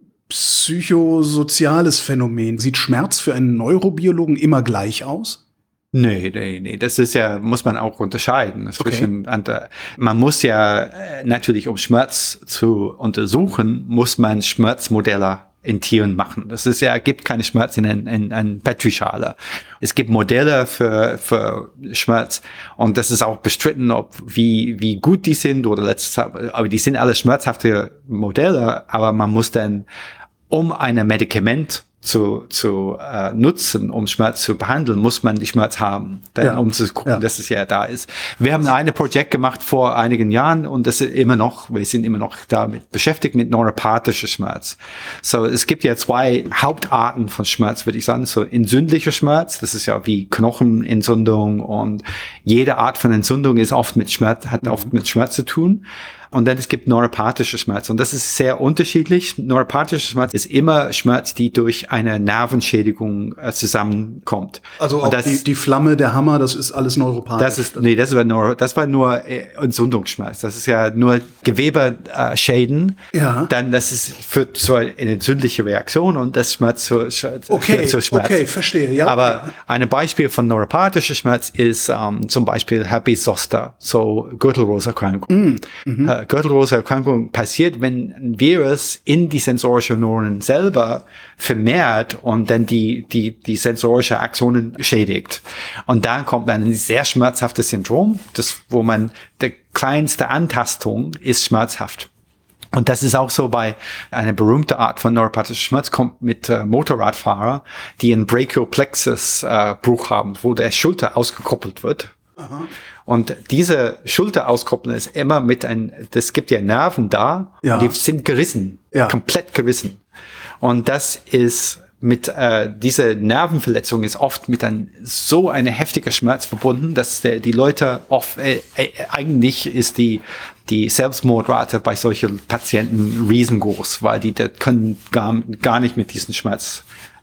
psychosoziales Phänomen. Sieht Schmerz für einen Neurobiologen immer gleich aus? Nee, nee, nee, das ist ja, muss man auch unterscheiden. Zwischen, okay. Man muss ja natürlich, um Schmerz zu untersuchen, muss man Schmerzmodelle in Tieren machen. Das ist ja, gibt keine Schmerz in einer in, in Petrischale. Es gibt Modelle für, für Schmerz und das ist auch bestritten, ob, wie, wie gut die sind oder letztes, aber die sind alle schmerzhafte Modelle, aber man muss dann, um ein Medikament zu, zu äh, nutzen, um Schmerz zu behandeln, muss man die Schmerz haben, denn, ja. um zu gucken, ja. dass es ja da ist. Wir haben ein Projekt gemacht vor einigen Jahren und das ist immer noch, wir sind immer noch damit beschäftigt mit neuropathischer Schmerz. So, es gibt ja zwei Hauptarten von Schmerz, würde ich sagen. So entzündlicher Schmerz, das ist ja wie Knochenentzündung und jede Art von Entzündung ist oft mit Schmerz, hat mhm. oft mit Schmerz zu tun. Und dann es gibt neuropathische Schmerz. Und das ist sehr unterschiedlich. Neuropathischer Schmerz ist immer Schmerz, die durch eine Nervenschädigung äh, zusammenkommt. Also und auch das, die, die Flamme, der Hammer, das ist alles neuropathisch. Das ist, nee, das war nur, das war nur äh, Entzündungsschmerz. Das ist ja nur Gewebeschäden. Äh, ja. Dann, das ist, führt zu einer entzündliche Reaktion und das Schmerz zu, okay, zu Schmerz. Okay, verstehe, ja. Aber ein Beispiel von neuropathischer Schmerz ist ähm, zum Beispiel Herpes Zoster, so Gürtelroserkrankung. Mm, mhm. Gürtelroserkrankung passiert, wenn ein Virus in die sensorischen Neuronen selber vermehrt und dann die, die, die sensorische Aktionen schädigt. Und dann kommt ein sehr schmerzhaftes Syndrom, das, wo man, die kleinste Antastung ist schmerzhaft. Und das ist auch so bei einer berühmten Art von neuropathischer Schmerz, kommt mit äh, Motorradfahrer, die einen Brachiopplexus-Bruch äh, haben, wo der Schulter ausgekoppelt wird. Aha. Und diese Schulterauskopplung ist immer mit ein, das gibt ja Nerven da, ja. Die sind gerissen, ja. komplett gerissen. Und das ist mit, äh, diese Nervenverletzung ist oft mit ein, so eine heftiger Schmerz verbunden, dass der, die Leute oft, äh, äh, eigentlich ist die, die Selbstmordrate bei solchen Patienten riesengroß, weil die, die können gar, gar nicht mit diesem Schmerz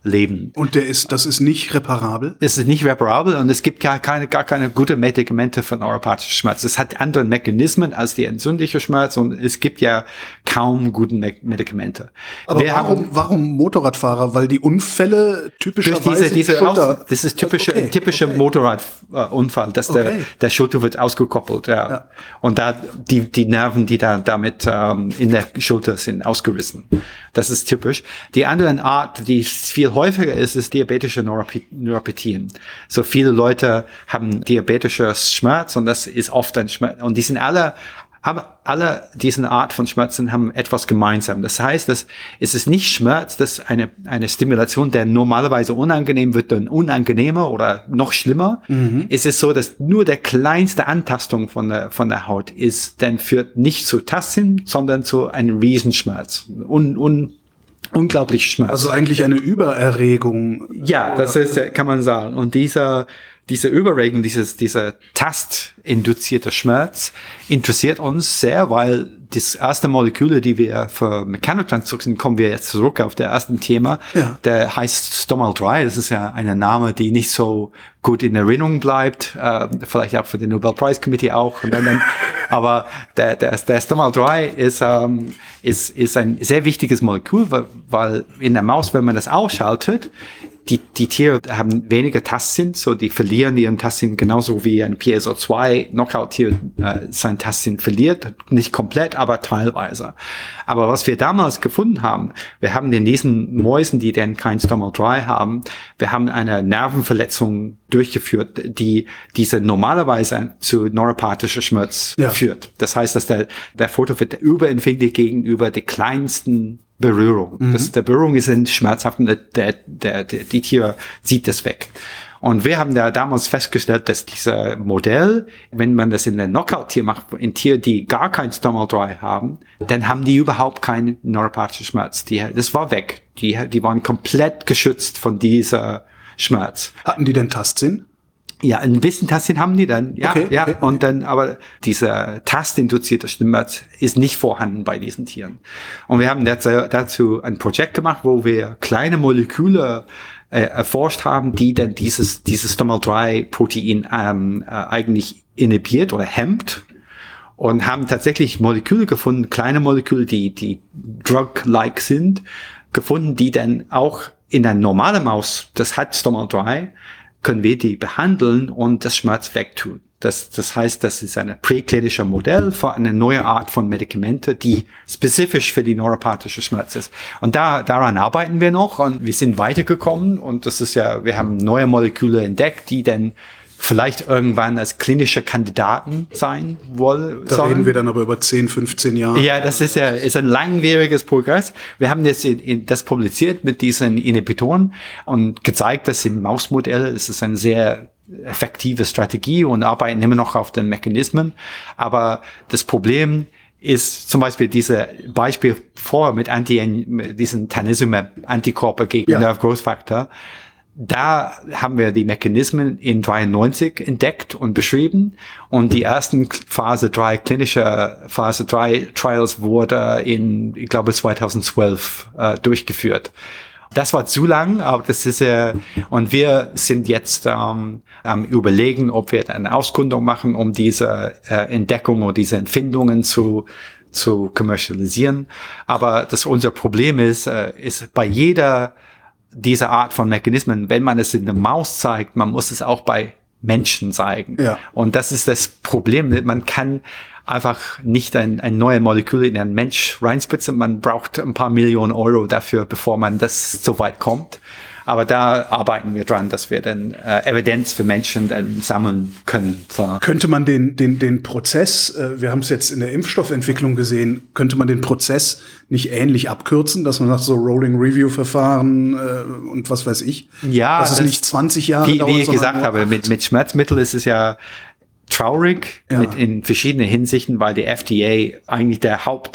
leben. Und der ist, das ist nicht reparabel? Es ist nicht reparabel und es gibt gar keine, gar keine gute Medikamente für neuropathischen Schmerz. Es hat andere Mechanismen als die entzündliche Schmerz und es gibt ja kaum gute Me- Medikamente. Aber Wir warum, haben, warum Motorradfahrer? Weil die Unfälle typischerweise durch diese, diese die Schulter- Aus, das ist typische, Okay, typische okay. Motorradunfall, dass der, Okay. der Schulter wird ausgekoppelt, ja. Ja. Und da, die, die Nerven, die da, damit, ähm, in der Schulter sind, ausgerissen. Das ist typisch. Die andere Art, die viel häufiger ist, ist diabetische Neuropathie- Neuropathien. So viele Leute haben diabetischer Schmerz und das ist oft ein Schmerz. Und die sind alle, aber alle diese Art von Schmerzen haben etwas gemeinsam. Das heißt, dass es ist nicht Schmerz, das ist eine, eine Stimulation, der normalerweise unangenehm wird, dann unangenehmer oder noch schlimmer. Mhm. Es ist so, dass nur der kleinste Antastung von der, von der Haut ist, dann führt nicht zu Tasten, sondern zu einem Riesenschmerz. Un, un, unglaublich Schmerz. Also eigentlich eine Übererregung. Ja, das ist, kann man sagen. Und dieser, diese Überregung, dieses, dieser tastinduzierte Schmerz interessiert uns sehr, weil das erste Moleküle, die wir für Mechanotransduktion, kommen wir jetzt zurück auf das erste Thema, Ja. der heißt Stomal drei. Das ist ja ein Name, die nicht so gut in Erinnerung bleibt, äh, vielleicht auch für den Nobelpreis-Committee auch. Und dann, aber der, der, der Stomal drei ist, ähm, ist, ist ein sehr wichtiges Molekül, weil, weil in der Maus, wenn man das ausschaltet, Die, die Tiere haben weniger Tastsinn, so die verlieren ihren Tastsinn genauso wie ein P S O zwei Knockout-Tier äh, sein Tastsinn verliert. Nicht komplett, aber teilweise. Aber was wir damals gefunden haben, wir haben in diesen Mäusen, die dann kein Stomal drei haben, wir haben eine Nervenverletzung durchgeführt, die diese normalerweise zu neuropathischer Schmerz Ja. führt. Das heißt, dass der, der Foto wird überempfindlich gegenüber den kleinsten Berührung. Mhm. Das, der Berührung ist ein schmerzhaft und der, der, der, der, die Tiere zieht das weg. Und wir haben da damals festgestellt, dass dieser Modell, wenn man das in der Knockout-Tier macht, in Tieren, die gar kein Stomal drei haben, dann haben die überhaupt keinen neuropathischen Schmerz. Die, das war weg. Die, die waren komplett geschützt von dieser Schmerz. Hatten die denn Tastsinn? Ja, ein bisschen Tastsinn haben die dann, ja, Okay, ja, okay. und dann, aber dieser tastinduzierte Schmerz ist nicht vorhanden bei diesen Tieren. Und wir haben dazu, dazu ein Projekt gemacht, wo wir kleine Moleküle äh, erforscht haben, die dann dieses, dieses Stomal drei Protein ähm, äh, eigentlich inhibiert oder hemmt. Und haben tatsächlich Moleküle gefunden, kleine Moleküle, die, die drug-like sind, gefunden, die dann auch in der normalen Maus, das hat Stomal drei, können wir die behandeln und das Schmerz wegtun. Das, das heißt, das ist ein präklinischer Modell für eine neue Art von Medikamente, die spezifisch für die neuropathische Schmerz ist. Und da, daran arbeiten wir noch und wir sind weitergekommen und das ist ja, wir haben neue Moleküle entdeckt, die dann vielleicht irgendwann als klinische Kandidaten sein wollen. Da sollen. reden wir dann aber über zehn, fünfzehn Jahre. Ja, das ist ja ist ein langwieriges Progress. Wir haben jetzt in, in, das publiziert mit diesen Inhibitoren und gezeigt, dass im Mausmodell es ist eine sehr effektive Strategie und arbeiten immer noch auf den Mechanismen. Aber das Problem ist zum Beispiel diese Beispiel vor mit Anti, mit diesen Tanezumab-Antikörper gegen Ja. Nerve Growth Factor. Da haben wir die Mechanismen in dreiundneunzig entdeckt und beschrieben und die ersten Phase drei klinische Phase drei Trials wurde in, ich glaube, zweitausendzwölf äh, durchgeführt. Das war zu lang, aber das ist ja, äh, und wir sind jetzt ähm, am Überlegen, ob wir eine Auskundung machen, um diese äh, Entdeckung oder diese Empfindungen zu zu kommerzialisieren. Aber das unser Problem ist, äh, ist bei jeder diese Art von Mechanismen, wenn man es in der Maus zeigt, man muss es auch bei Menschen zeigen. Ja. Und das ist das Problem. Man kann einfach nicht ein, ein neues Molekül in einen Mensch reinspritzen. Man braucht ein paar Millionen Euro dafür, bevor man das so weit kommt. Aber da arbeiten wir dran, dass wir dann äh, Evidenz für Menschen dann sammeln können. So. Könnte man den, den, den Prozess, äh, wir haben es jetzt in der Impfstoffentwicklung gesehen, könnte man den Prozess nicht ähnlich abkürzen, dass man sagt, so Rolling Review Verfahren äh, und was weiß ich? Ja, dass es das- nicht zwanzig Jahre Wie, dauert, wie ich sondern gesagt nur habe, mit, acht. mit Schmerzmitteln ist es ja traurig Ja. mit in verschiedenen Hinsichten, weil die F D A eigentlich der Haupt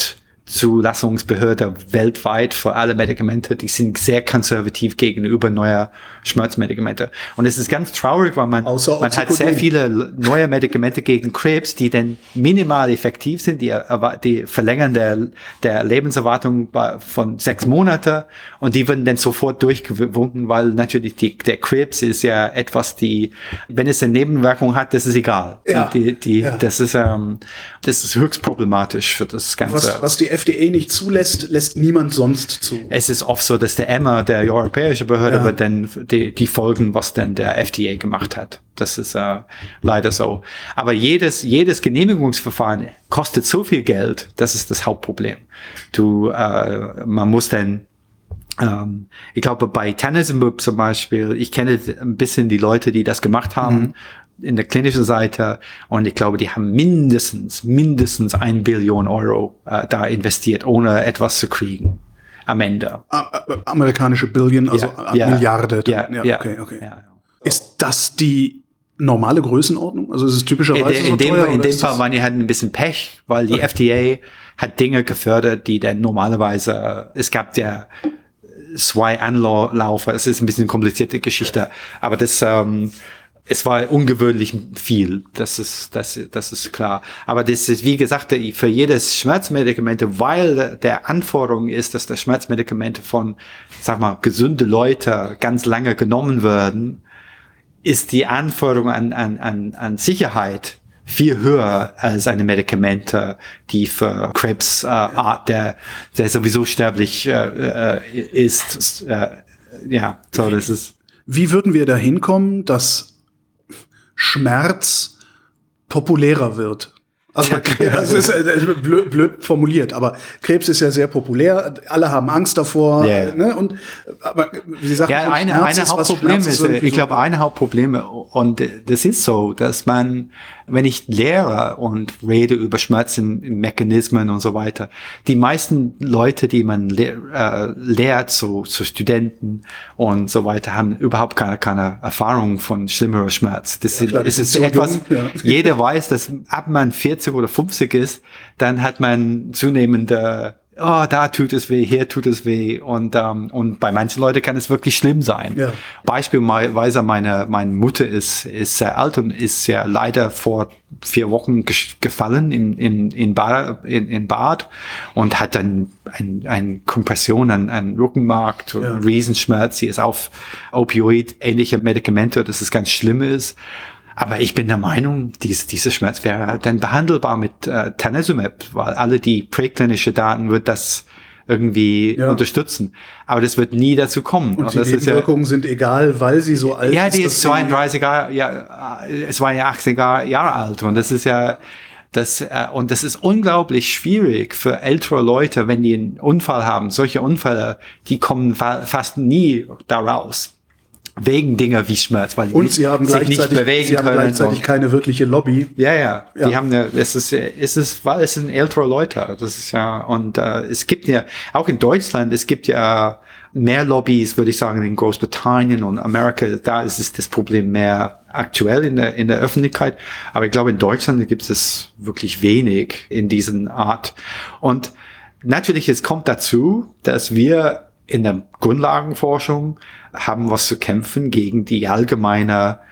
Zulassungsbehörde weltweit für alle Medikamente, die sind sehr konservativ gegenüber neuer Schmerzmedikamente. Und es ist ganz traurig, weil man, man hat sehr viele neue Medikamente gegen Krebs, die dann minimal effektiv sind, die, die verlängern der, der Lebenserwartung von sechs Monate und die werden dann sofort durchgewunken, weil natürlich die, der Krebs ist ja etwas, die, wenn es eine Nebenwirkung hat, das ist egal. Ja. Die, die, ja. Das ist, ähm, das ist höchst problematisch für das Ganze. Was, was die F D A nicht zulässt, lässt niemand sonst zu. Es ist oft so, dass der E M A, der europäische Behörde, Ja. wird dann die, die folgen, was denn der F D A gemacht hat. Das ist äh, leider so. Aber jedes jedes Genehmigungsverfahren kostet so viel Geld. Das ist das Hauptproblem. Du, äh, man muss dann ähm, ich glaube, bei Tanezumab zum Beispiel, ich kenne ein bisschen die Leute, die das gemacht haben, mhm. in der klinischen Seite, und ich glaube, die haben mindestens, mindestens ein Billion Euro äh, da investiert, ohne etwas zu kriegen am Ende. Amerikanische Billion, also ja, ja, Milliarde. Ja, ja, ja, okay, okay. Ja. Ist das die normale Größenordnung? Also ist es typischerweise in, in so dem, teuer? In dem Fall waren die halt ein bisschen Pech, weil die okay. F D A hat Dinge gefördert, die dann normalerweise, es gab ja zwei Anlaufe, es ist ein bisschen komplizierte Geschichte, aber das, ähm, es war ungewöhnlich viel, das ist, das, das ist klar. Aber das ist, wie gesagt, für jedes Schmerzmedikamente, weil der Anforderung ist, dass das Schmerzmedikamente von, sag mal, gesunde Leute ganz lange genommen werden, ist die Anforderung an, an, an, an Sicherheit viel höher als eine Medikamente, die für Krebs, äh, Art, der, der sowieso sterblich äh, äh, ist. Äh, ja, so, das ist. Wie würden wir da hinkommen, dass Schmerz populärer wird? Also, das ist blöd, blöd formuliert, aber Krebs ist ja sehr populär. Alle haben Angst davor. Yeah. Ne? Und, aber wie gesagt, ja, eine, Schmerz eine ist, Hauptproblem ist, ist ich glaube, eine Hauptproblem, und das ist so, dass man, wenn ich lehre und rede über Schmerzmechanismen und so weiter, die meisten Leute, die man lehr, äh, lehrt, so, so Studenten und so weiter, haben überhaupt keine, keine Erfahrung von schlimmerer Schmerz. Das, ja, klar, das ist, ist so etwas, jung, ja. Jeder weiß, dass ab man vierzig oder fünfzig ist, dann hat man zunehmende, oh, da tut es weh, hier tut es weh, und ähm, und bei manchen Leuten kann es wirklich schlimm sein. Ja. Beispielsweise meine meine Mutter ist ist sehr alt und ist ja leider vor vier Wochen gefallen in in in Bad, in, in Bad und hat dann ein, ein Kompression an an Rückenmark, ja. Riesenschmerz. Sie ist auf Opioid-ähnliche Medikamente, dass es ganz schlimm ist. Aber ich bin der Meinung, dies, dieser Schmerz wäre halt dann behandelbar mit äh, Tanezumab, weil alle die präklinische Daten wird das irgendwie ja. unterstützen. Aber das wird nie dazu kommen. Und, und die das Nebenwirkungen ist ja, sind egal, weil sie so alt ja, ist. Ja, die ist zweiunddreißig Jahre, ja, es war ja achtzig Jahre alt, und das ist ja, das, äh, und das ist unglaublich schwierig für ältere Leute, wenn die einen Unfall haben. Solche Unfälle, die kommen fa- fast nie da raus. Wegen Dinge wie Schmerz, weil und sie haben sich nicht bewegen sie haben können. Gleichzeitig keine wirkliche Lobby. Ja, ja, ja. Die haben eine, es ist, es ist, weil es sind ältere Leute. Das ist ja, und äh, es gibt ja, auch in Deutschland, es gibt ja mehr Lobbys, würde ich sagen, in Großbritannien und Amerika. Da ist es das Problem mehr aktuell in der, in der Öffentlichkeit. Aber ich glaube, in Deutschland gibt es wirklich wenig in diesen Art. Und natürlich, es kommt dazu, dass wir in der Grundlagenforschung haben was zu kämpfen gegen die allgemeine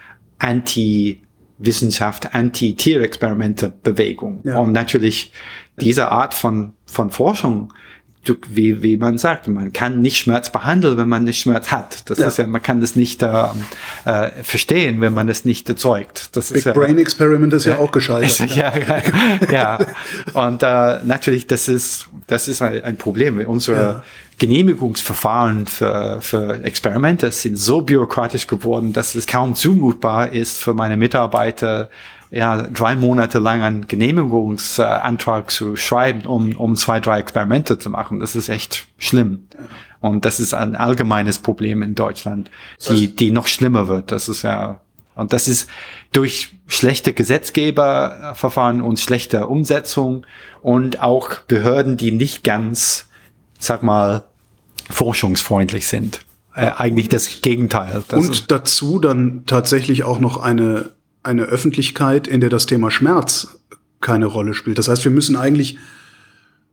Anti-Wissenschaft, Anti-Tierexperimente-Bewegung. Ja. Und natürlich diese Art von, von Forschung, wie, wie man sagt, man kann nicht Schmerz behandeln, wenn man nicht Schmerz hat. Das ja. ist ja, man kann das nicht äh, äh, verstehen, wenn man es nicht erzeugt. Das Big ist ja, Brain Experiment ist ja, ja auch gescheitert. ja, ja, ja. Und äh, natürlich, das ist, das ist ein, ein Problem. Unsere ja. Genehmigungsverfahren für, für Experimente sind so bürokratisch geworden, dass es kaum zumutbar ist für meine Mitarbeiter, ja, drei Monate lang einen Genehmigungsantrag zu schreiben, um, um zwei, drei Experimente zu machen. Das ist echt schlimm. Und das ist ein allgemeines Problem in Deutschland, die, die noch schlimmer wird. Das ist ja, und das ist durch schlechte Gesetzgeberverfahren und schlechte Umsetzung und auch Behörden, die nicht ganz, sag mal, forschungsfreundlich sind. Äh, eigentlich das Gegenteil. Das und dazu dann tatsächlich auch noch eine eine Öffentlichkeit, in der das Thema Schmerz keine Rolle spielt. Das heißt, wir müssen eigentlich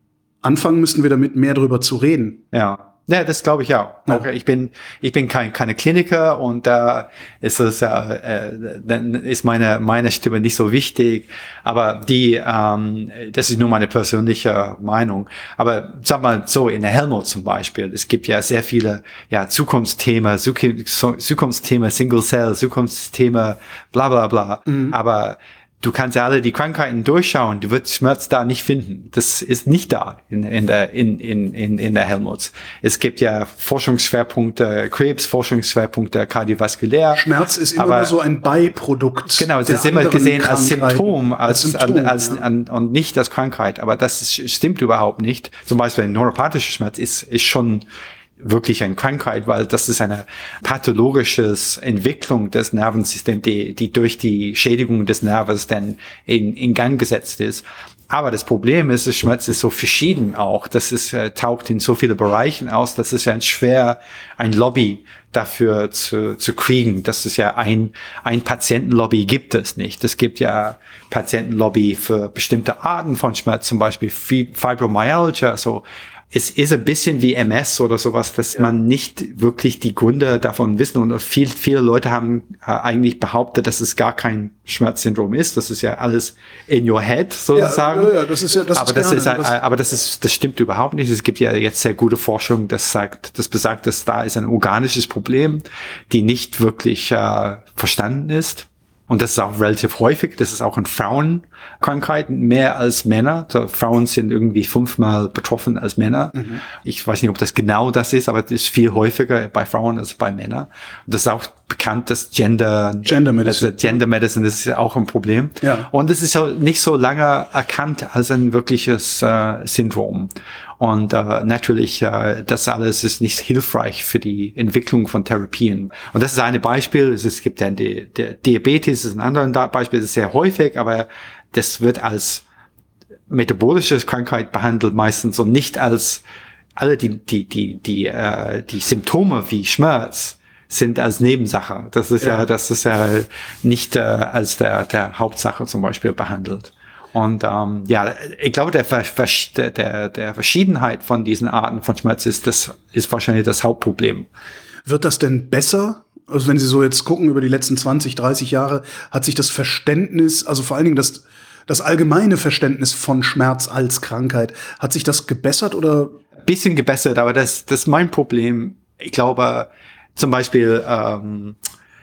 anfangen müssten wir damit, mehr drüber zu reden. Ja. Ja, das glaube ich auch. Ja. Okay, ich bin, ich bin kein, keine Kliniker und da äh, ist es, äh, äh, dann ist meine, meine Stimme nicht so wichtig. Aber die, ähm, das ist nur meine persönliche Meinung. Aber sag mal so, in der Helmut zum Beispiel, es gibt ja sehr viele, ja, Zukunftsthemen, Zukunftsthemen, Single Cell, Zukunftsthemen, bla, bla, bla. Mhm. Aber du kannst ja alle die Krankheiten durchschauen, du wirst Schmerz da nicht finden. Das ist nicht da in, in der, in, in, in, in der Helmholtz. Es gibt ja Forschungsschwerpunkte Krebs, Forschungsschwerpunkte kardiovaskulär. Schmerz ist immer nur so ein Beiprodukt. Genau, es ist immer gesehen als Symptom, als, als, Symptom, an, als ja. an, und nicht als Krankheit. Aber das ist, stimmt überhaupt nicht. Zum Beispiel ein neuropathischer Schmerz ist, ist schon wirklich eine Krankheit, weil das ist eine pathologische Entwicklung des Nervensystems, die, die durch die Schädigung des Nerves dann in, in Gang gesetzt ist. Aber das Problem ist, das Schmerz ist so verschieden auch. Das ist, äh, taucht in so viele Bereichen aus, das ist ja schwer, ein Lobby dafür zu, zu kriegen. Das ist ja ein, ein Patientenlobby gibt es nicht. Es gibt ja Patientenlobby für bestimmte Arten von Schmerz, zum Beispiel Fibromyalgia, so. Es ist ein bisschen wie M S oder sowas, dass ja. man nicht wirklich die Gründe davon wissen. Und viel, viele Leute haben äh, eigentlich behauptet, dass es gar kein Schmerzsyndrom ist. Das ist ja alles in your head sozusagen. Ja, ja, das ist ja, das aber, ist das gerne, ist, das aber das ist, das stimmt überhaupt nicht. Es gibt ja jetzt sehr gute Forschung, das sagt, das besagt, dass da ist ein organisches Problem, die nicht wirklich äh, verstanden ist. Und das ist auch relativ häufig. Das ist auch in Frauenkrankheiten mehr als Männer. So, Frauen sind irgendwie fünfmal betroffen als Männer. Mhm. Ich weiß nicht, ob das genau das ist, aber das ist viel häufiger bei Frauen als bei Männern. Und das ist auch bekannt, dass Gender, Gender Medicine, also Gender Medicine, das ist ja auch ein Problem. Ja. Und es ist auch nicht so lange erkannt als ein wirkliches äh, Syndrom. Und äh, natürlich, äh, das alles ist nicht hilfreich für die Entwicklung von Therapien. Und das ist ein Beispiel. Es gibt dann die, der Diabetes, ist ein anderes Beispiel, das ist sehr häufig, aber das wird als metabolische Krankheit behandelt meistens und nicht als alle die die die die äh, die Symptome wie Schmerz sind als Nebensache. Das ist ja, ja das ist ja nicht äh, als der der Hauptsache zum Beispiel behandelt. Und ähm, ja, ich glaube, der, der, der, der Verschiedenheit von diesen Arten von Schmerz ist, das ist wahrscheinlich das Hauptproblem. Wird das denn besser? Also wenn Sie so jetzt gucken über die letzten zwanzig, dreißig Jahre, hat sich das Verständnis, also vor allen Dingen das, das allgemeine Verständnis von Schmerz als Krankheit, hat sich das gebessert oder? Ein bisschen gebessert, aber das, das ist mein Problem. Ich glaube, zum Beispiel, ähm,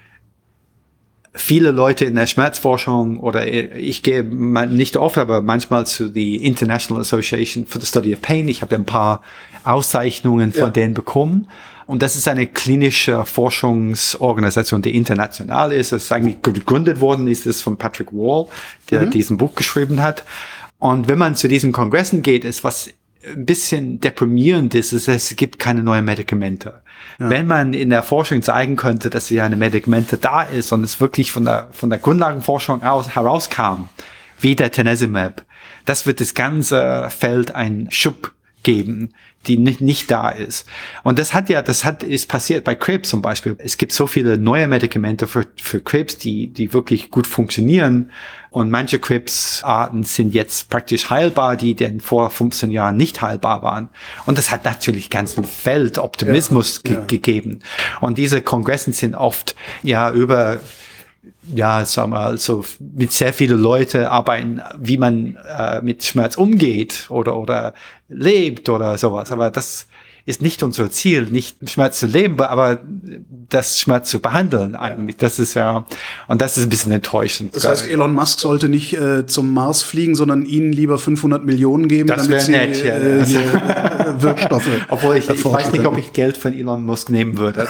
viele Leute in der Schmerzforschung oder ich gehe nicht oft, aber manchmal zu die International Association for the Study of Pain. Ich habe ein paar Auszeichnungen von ja. denen bekommen. Und das ist eine klinische Forschungsorganisation, die international ist. Das ist eigentlich gegründet worden, ist es von Patrick Wall, der mhm. diesen Buch geschrieben hat. Und wenn man zu diesen Kongressen geht, ist was ein bisschen deprimierend ist, ist, es gibt keine neuen Medikamente. Ja. Wenn man in der Forschung zeigen könnte, dass ja eine Medikamente da ist und es wirklich von der, von der Grundlagenforschung aus herauskam, wie der Tanezumab, das wird das ganze Feld einen Schub geben, die nicht, nicht da ist. Und das hat ja, das hat, ist passiert bei Krebs zum Beispiel. Es gibt so viele neue Medikamente für, für Krebs, die, die wirklich gut funktionieren. Und manche Krebsarten sind jetzt praktisch heilbar, die denn vor fünfzehn Jahren nicht heilbar waren. Und das hat natürlich ganz viel Feld Optimismus ja, ge- ja. gegeben. Und diese Kongressen sind oft, ja, über, ja, sagen wir mal, so mit sehr viele Leute arbeiten, wie man äh, mit Schmerz umgeht oder, oder lebt oder sowas. Aber das ist nicht unser Ziel, nicht Schmerz zu leben, aber das Schmerz zu behandeln eigentlich. Das ist ja, und das ist ein bisschen enttäuschend. Das heißt, Elon Musk sollte nicht äh, zum Mars fliegen, sondern Ihnen lieber fünfhundert Millionen geben, das damit Sie nett, ja. äh, die, äh, Wirkstoffe. Obwohl ich, ich weiß nicht, ob ich Geld von Elon Musk nehmen würde.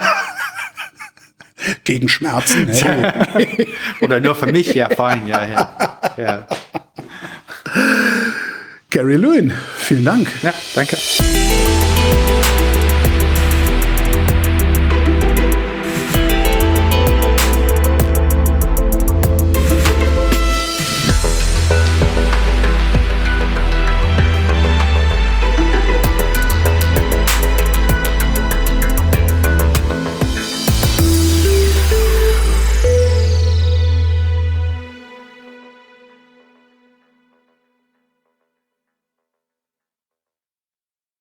Gegen Schmerzen. Hey. Oder nur für mich, ja, fein, ja, ja. ja. Gary Lewin, vielen Dank. Ja, danke.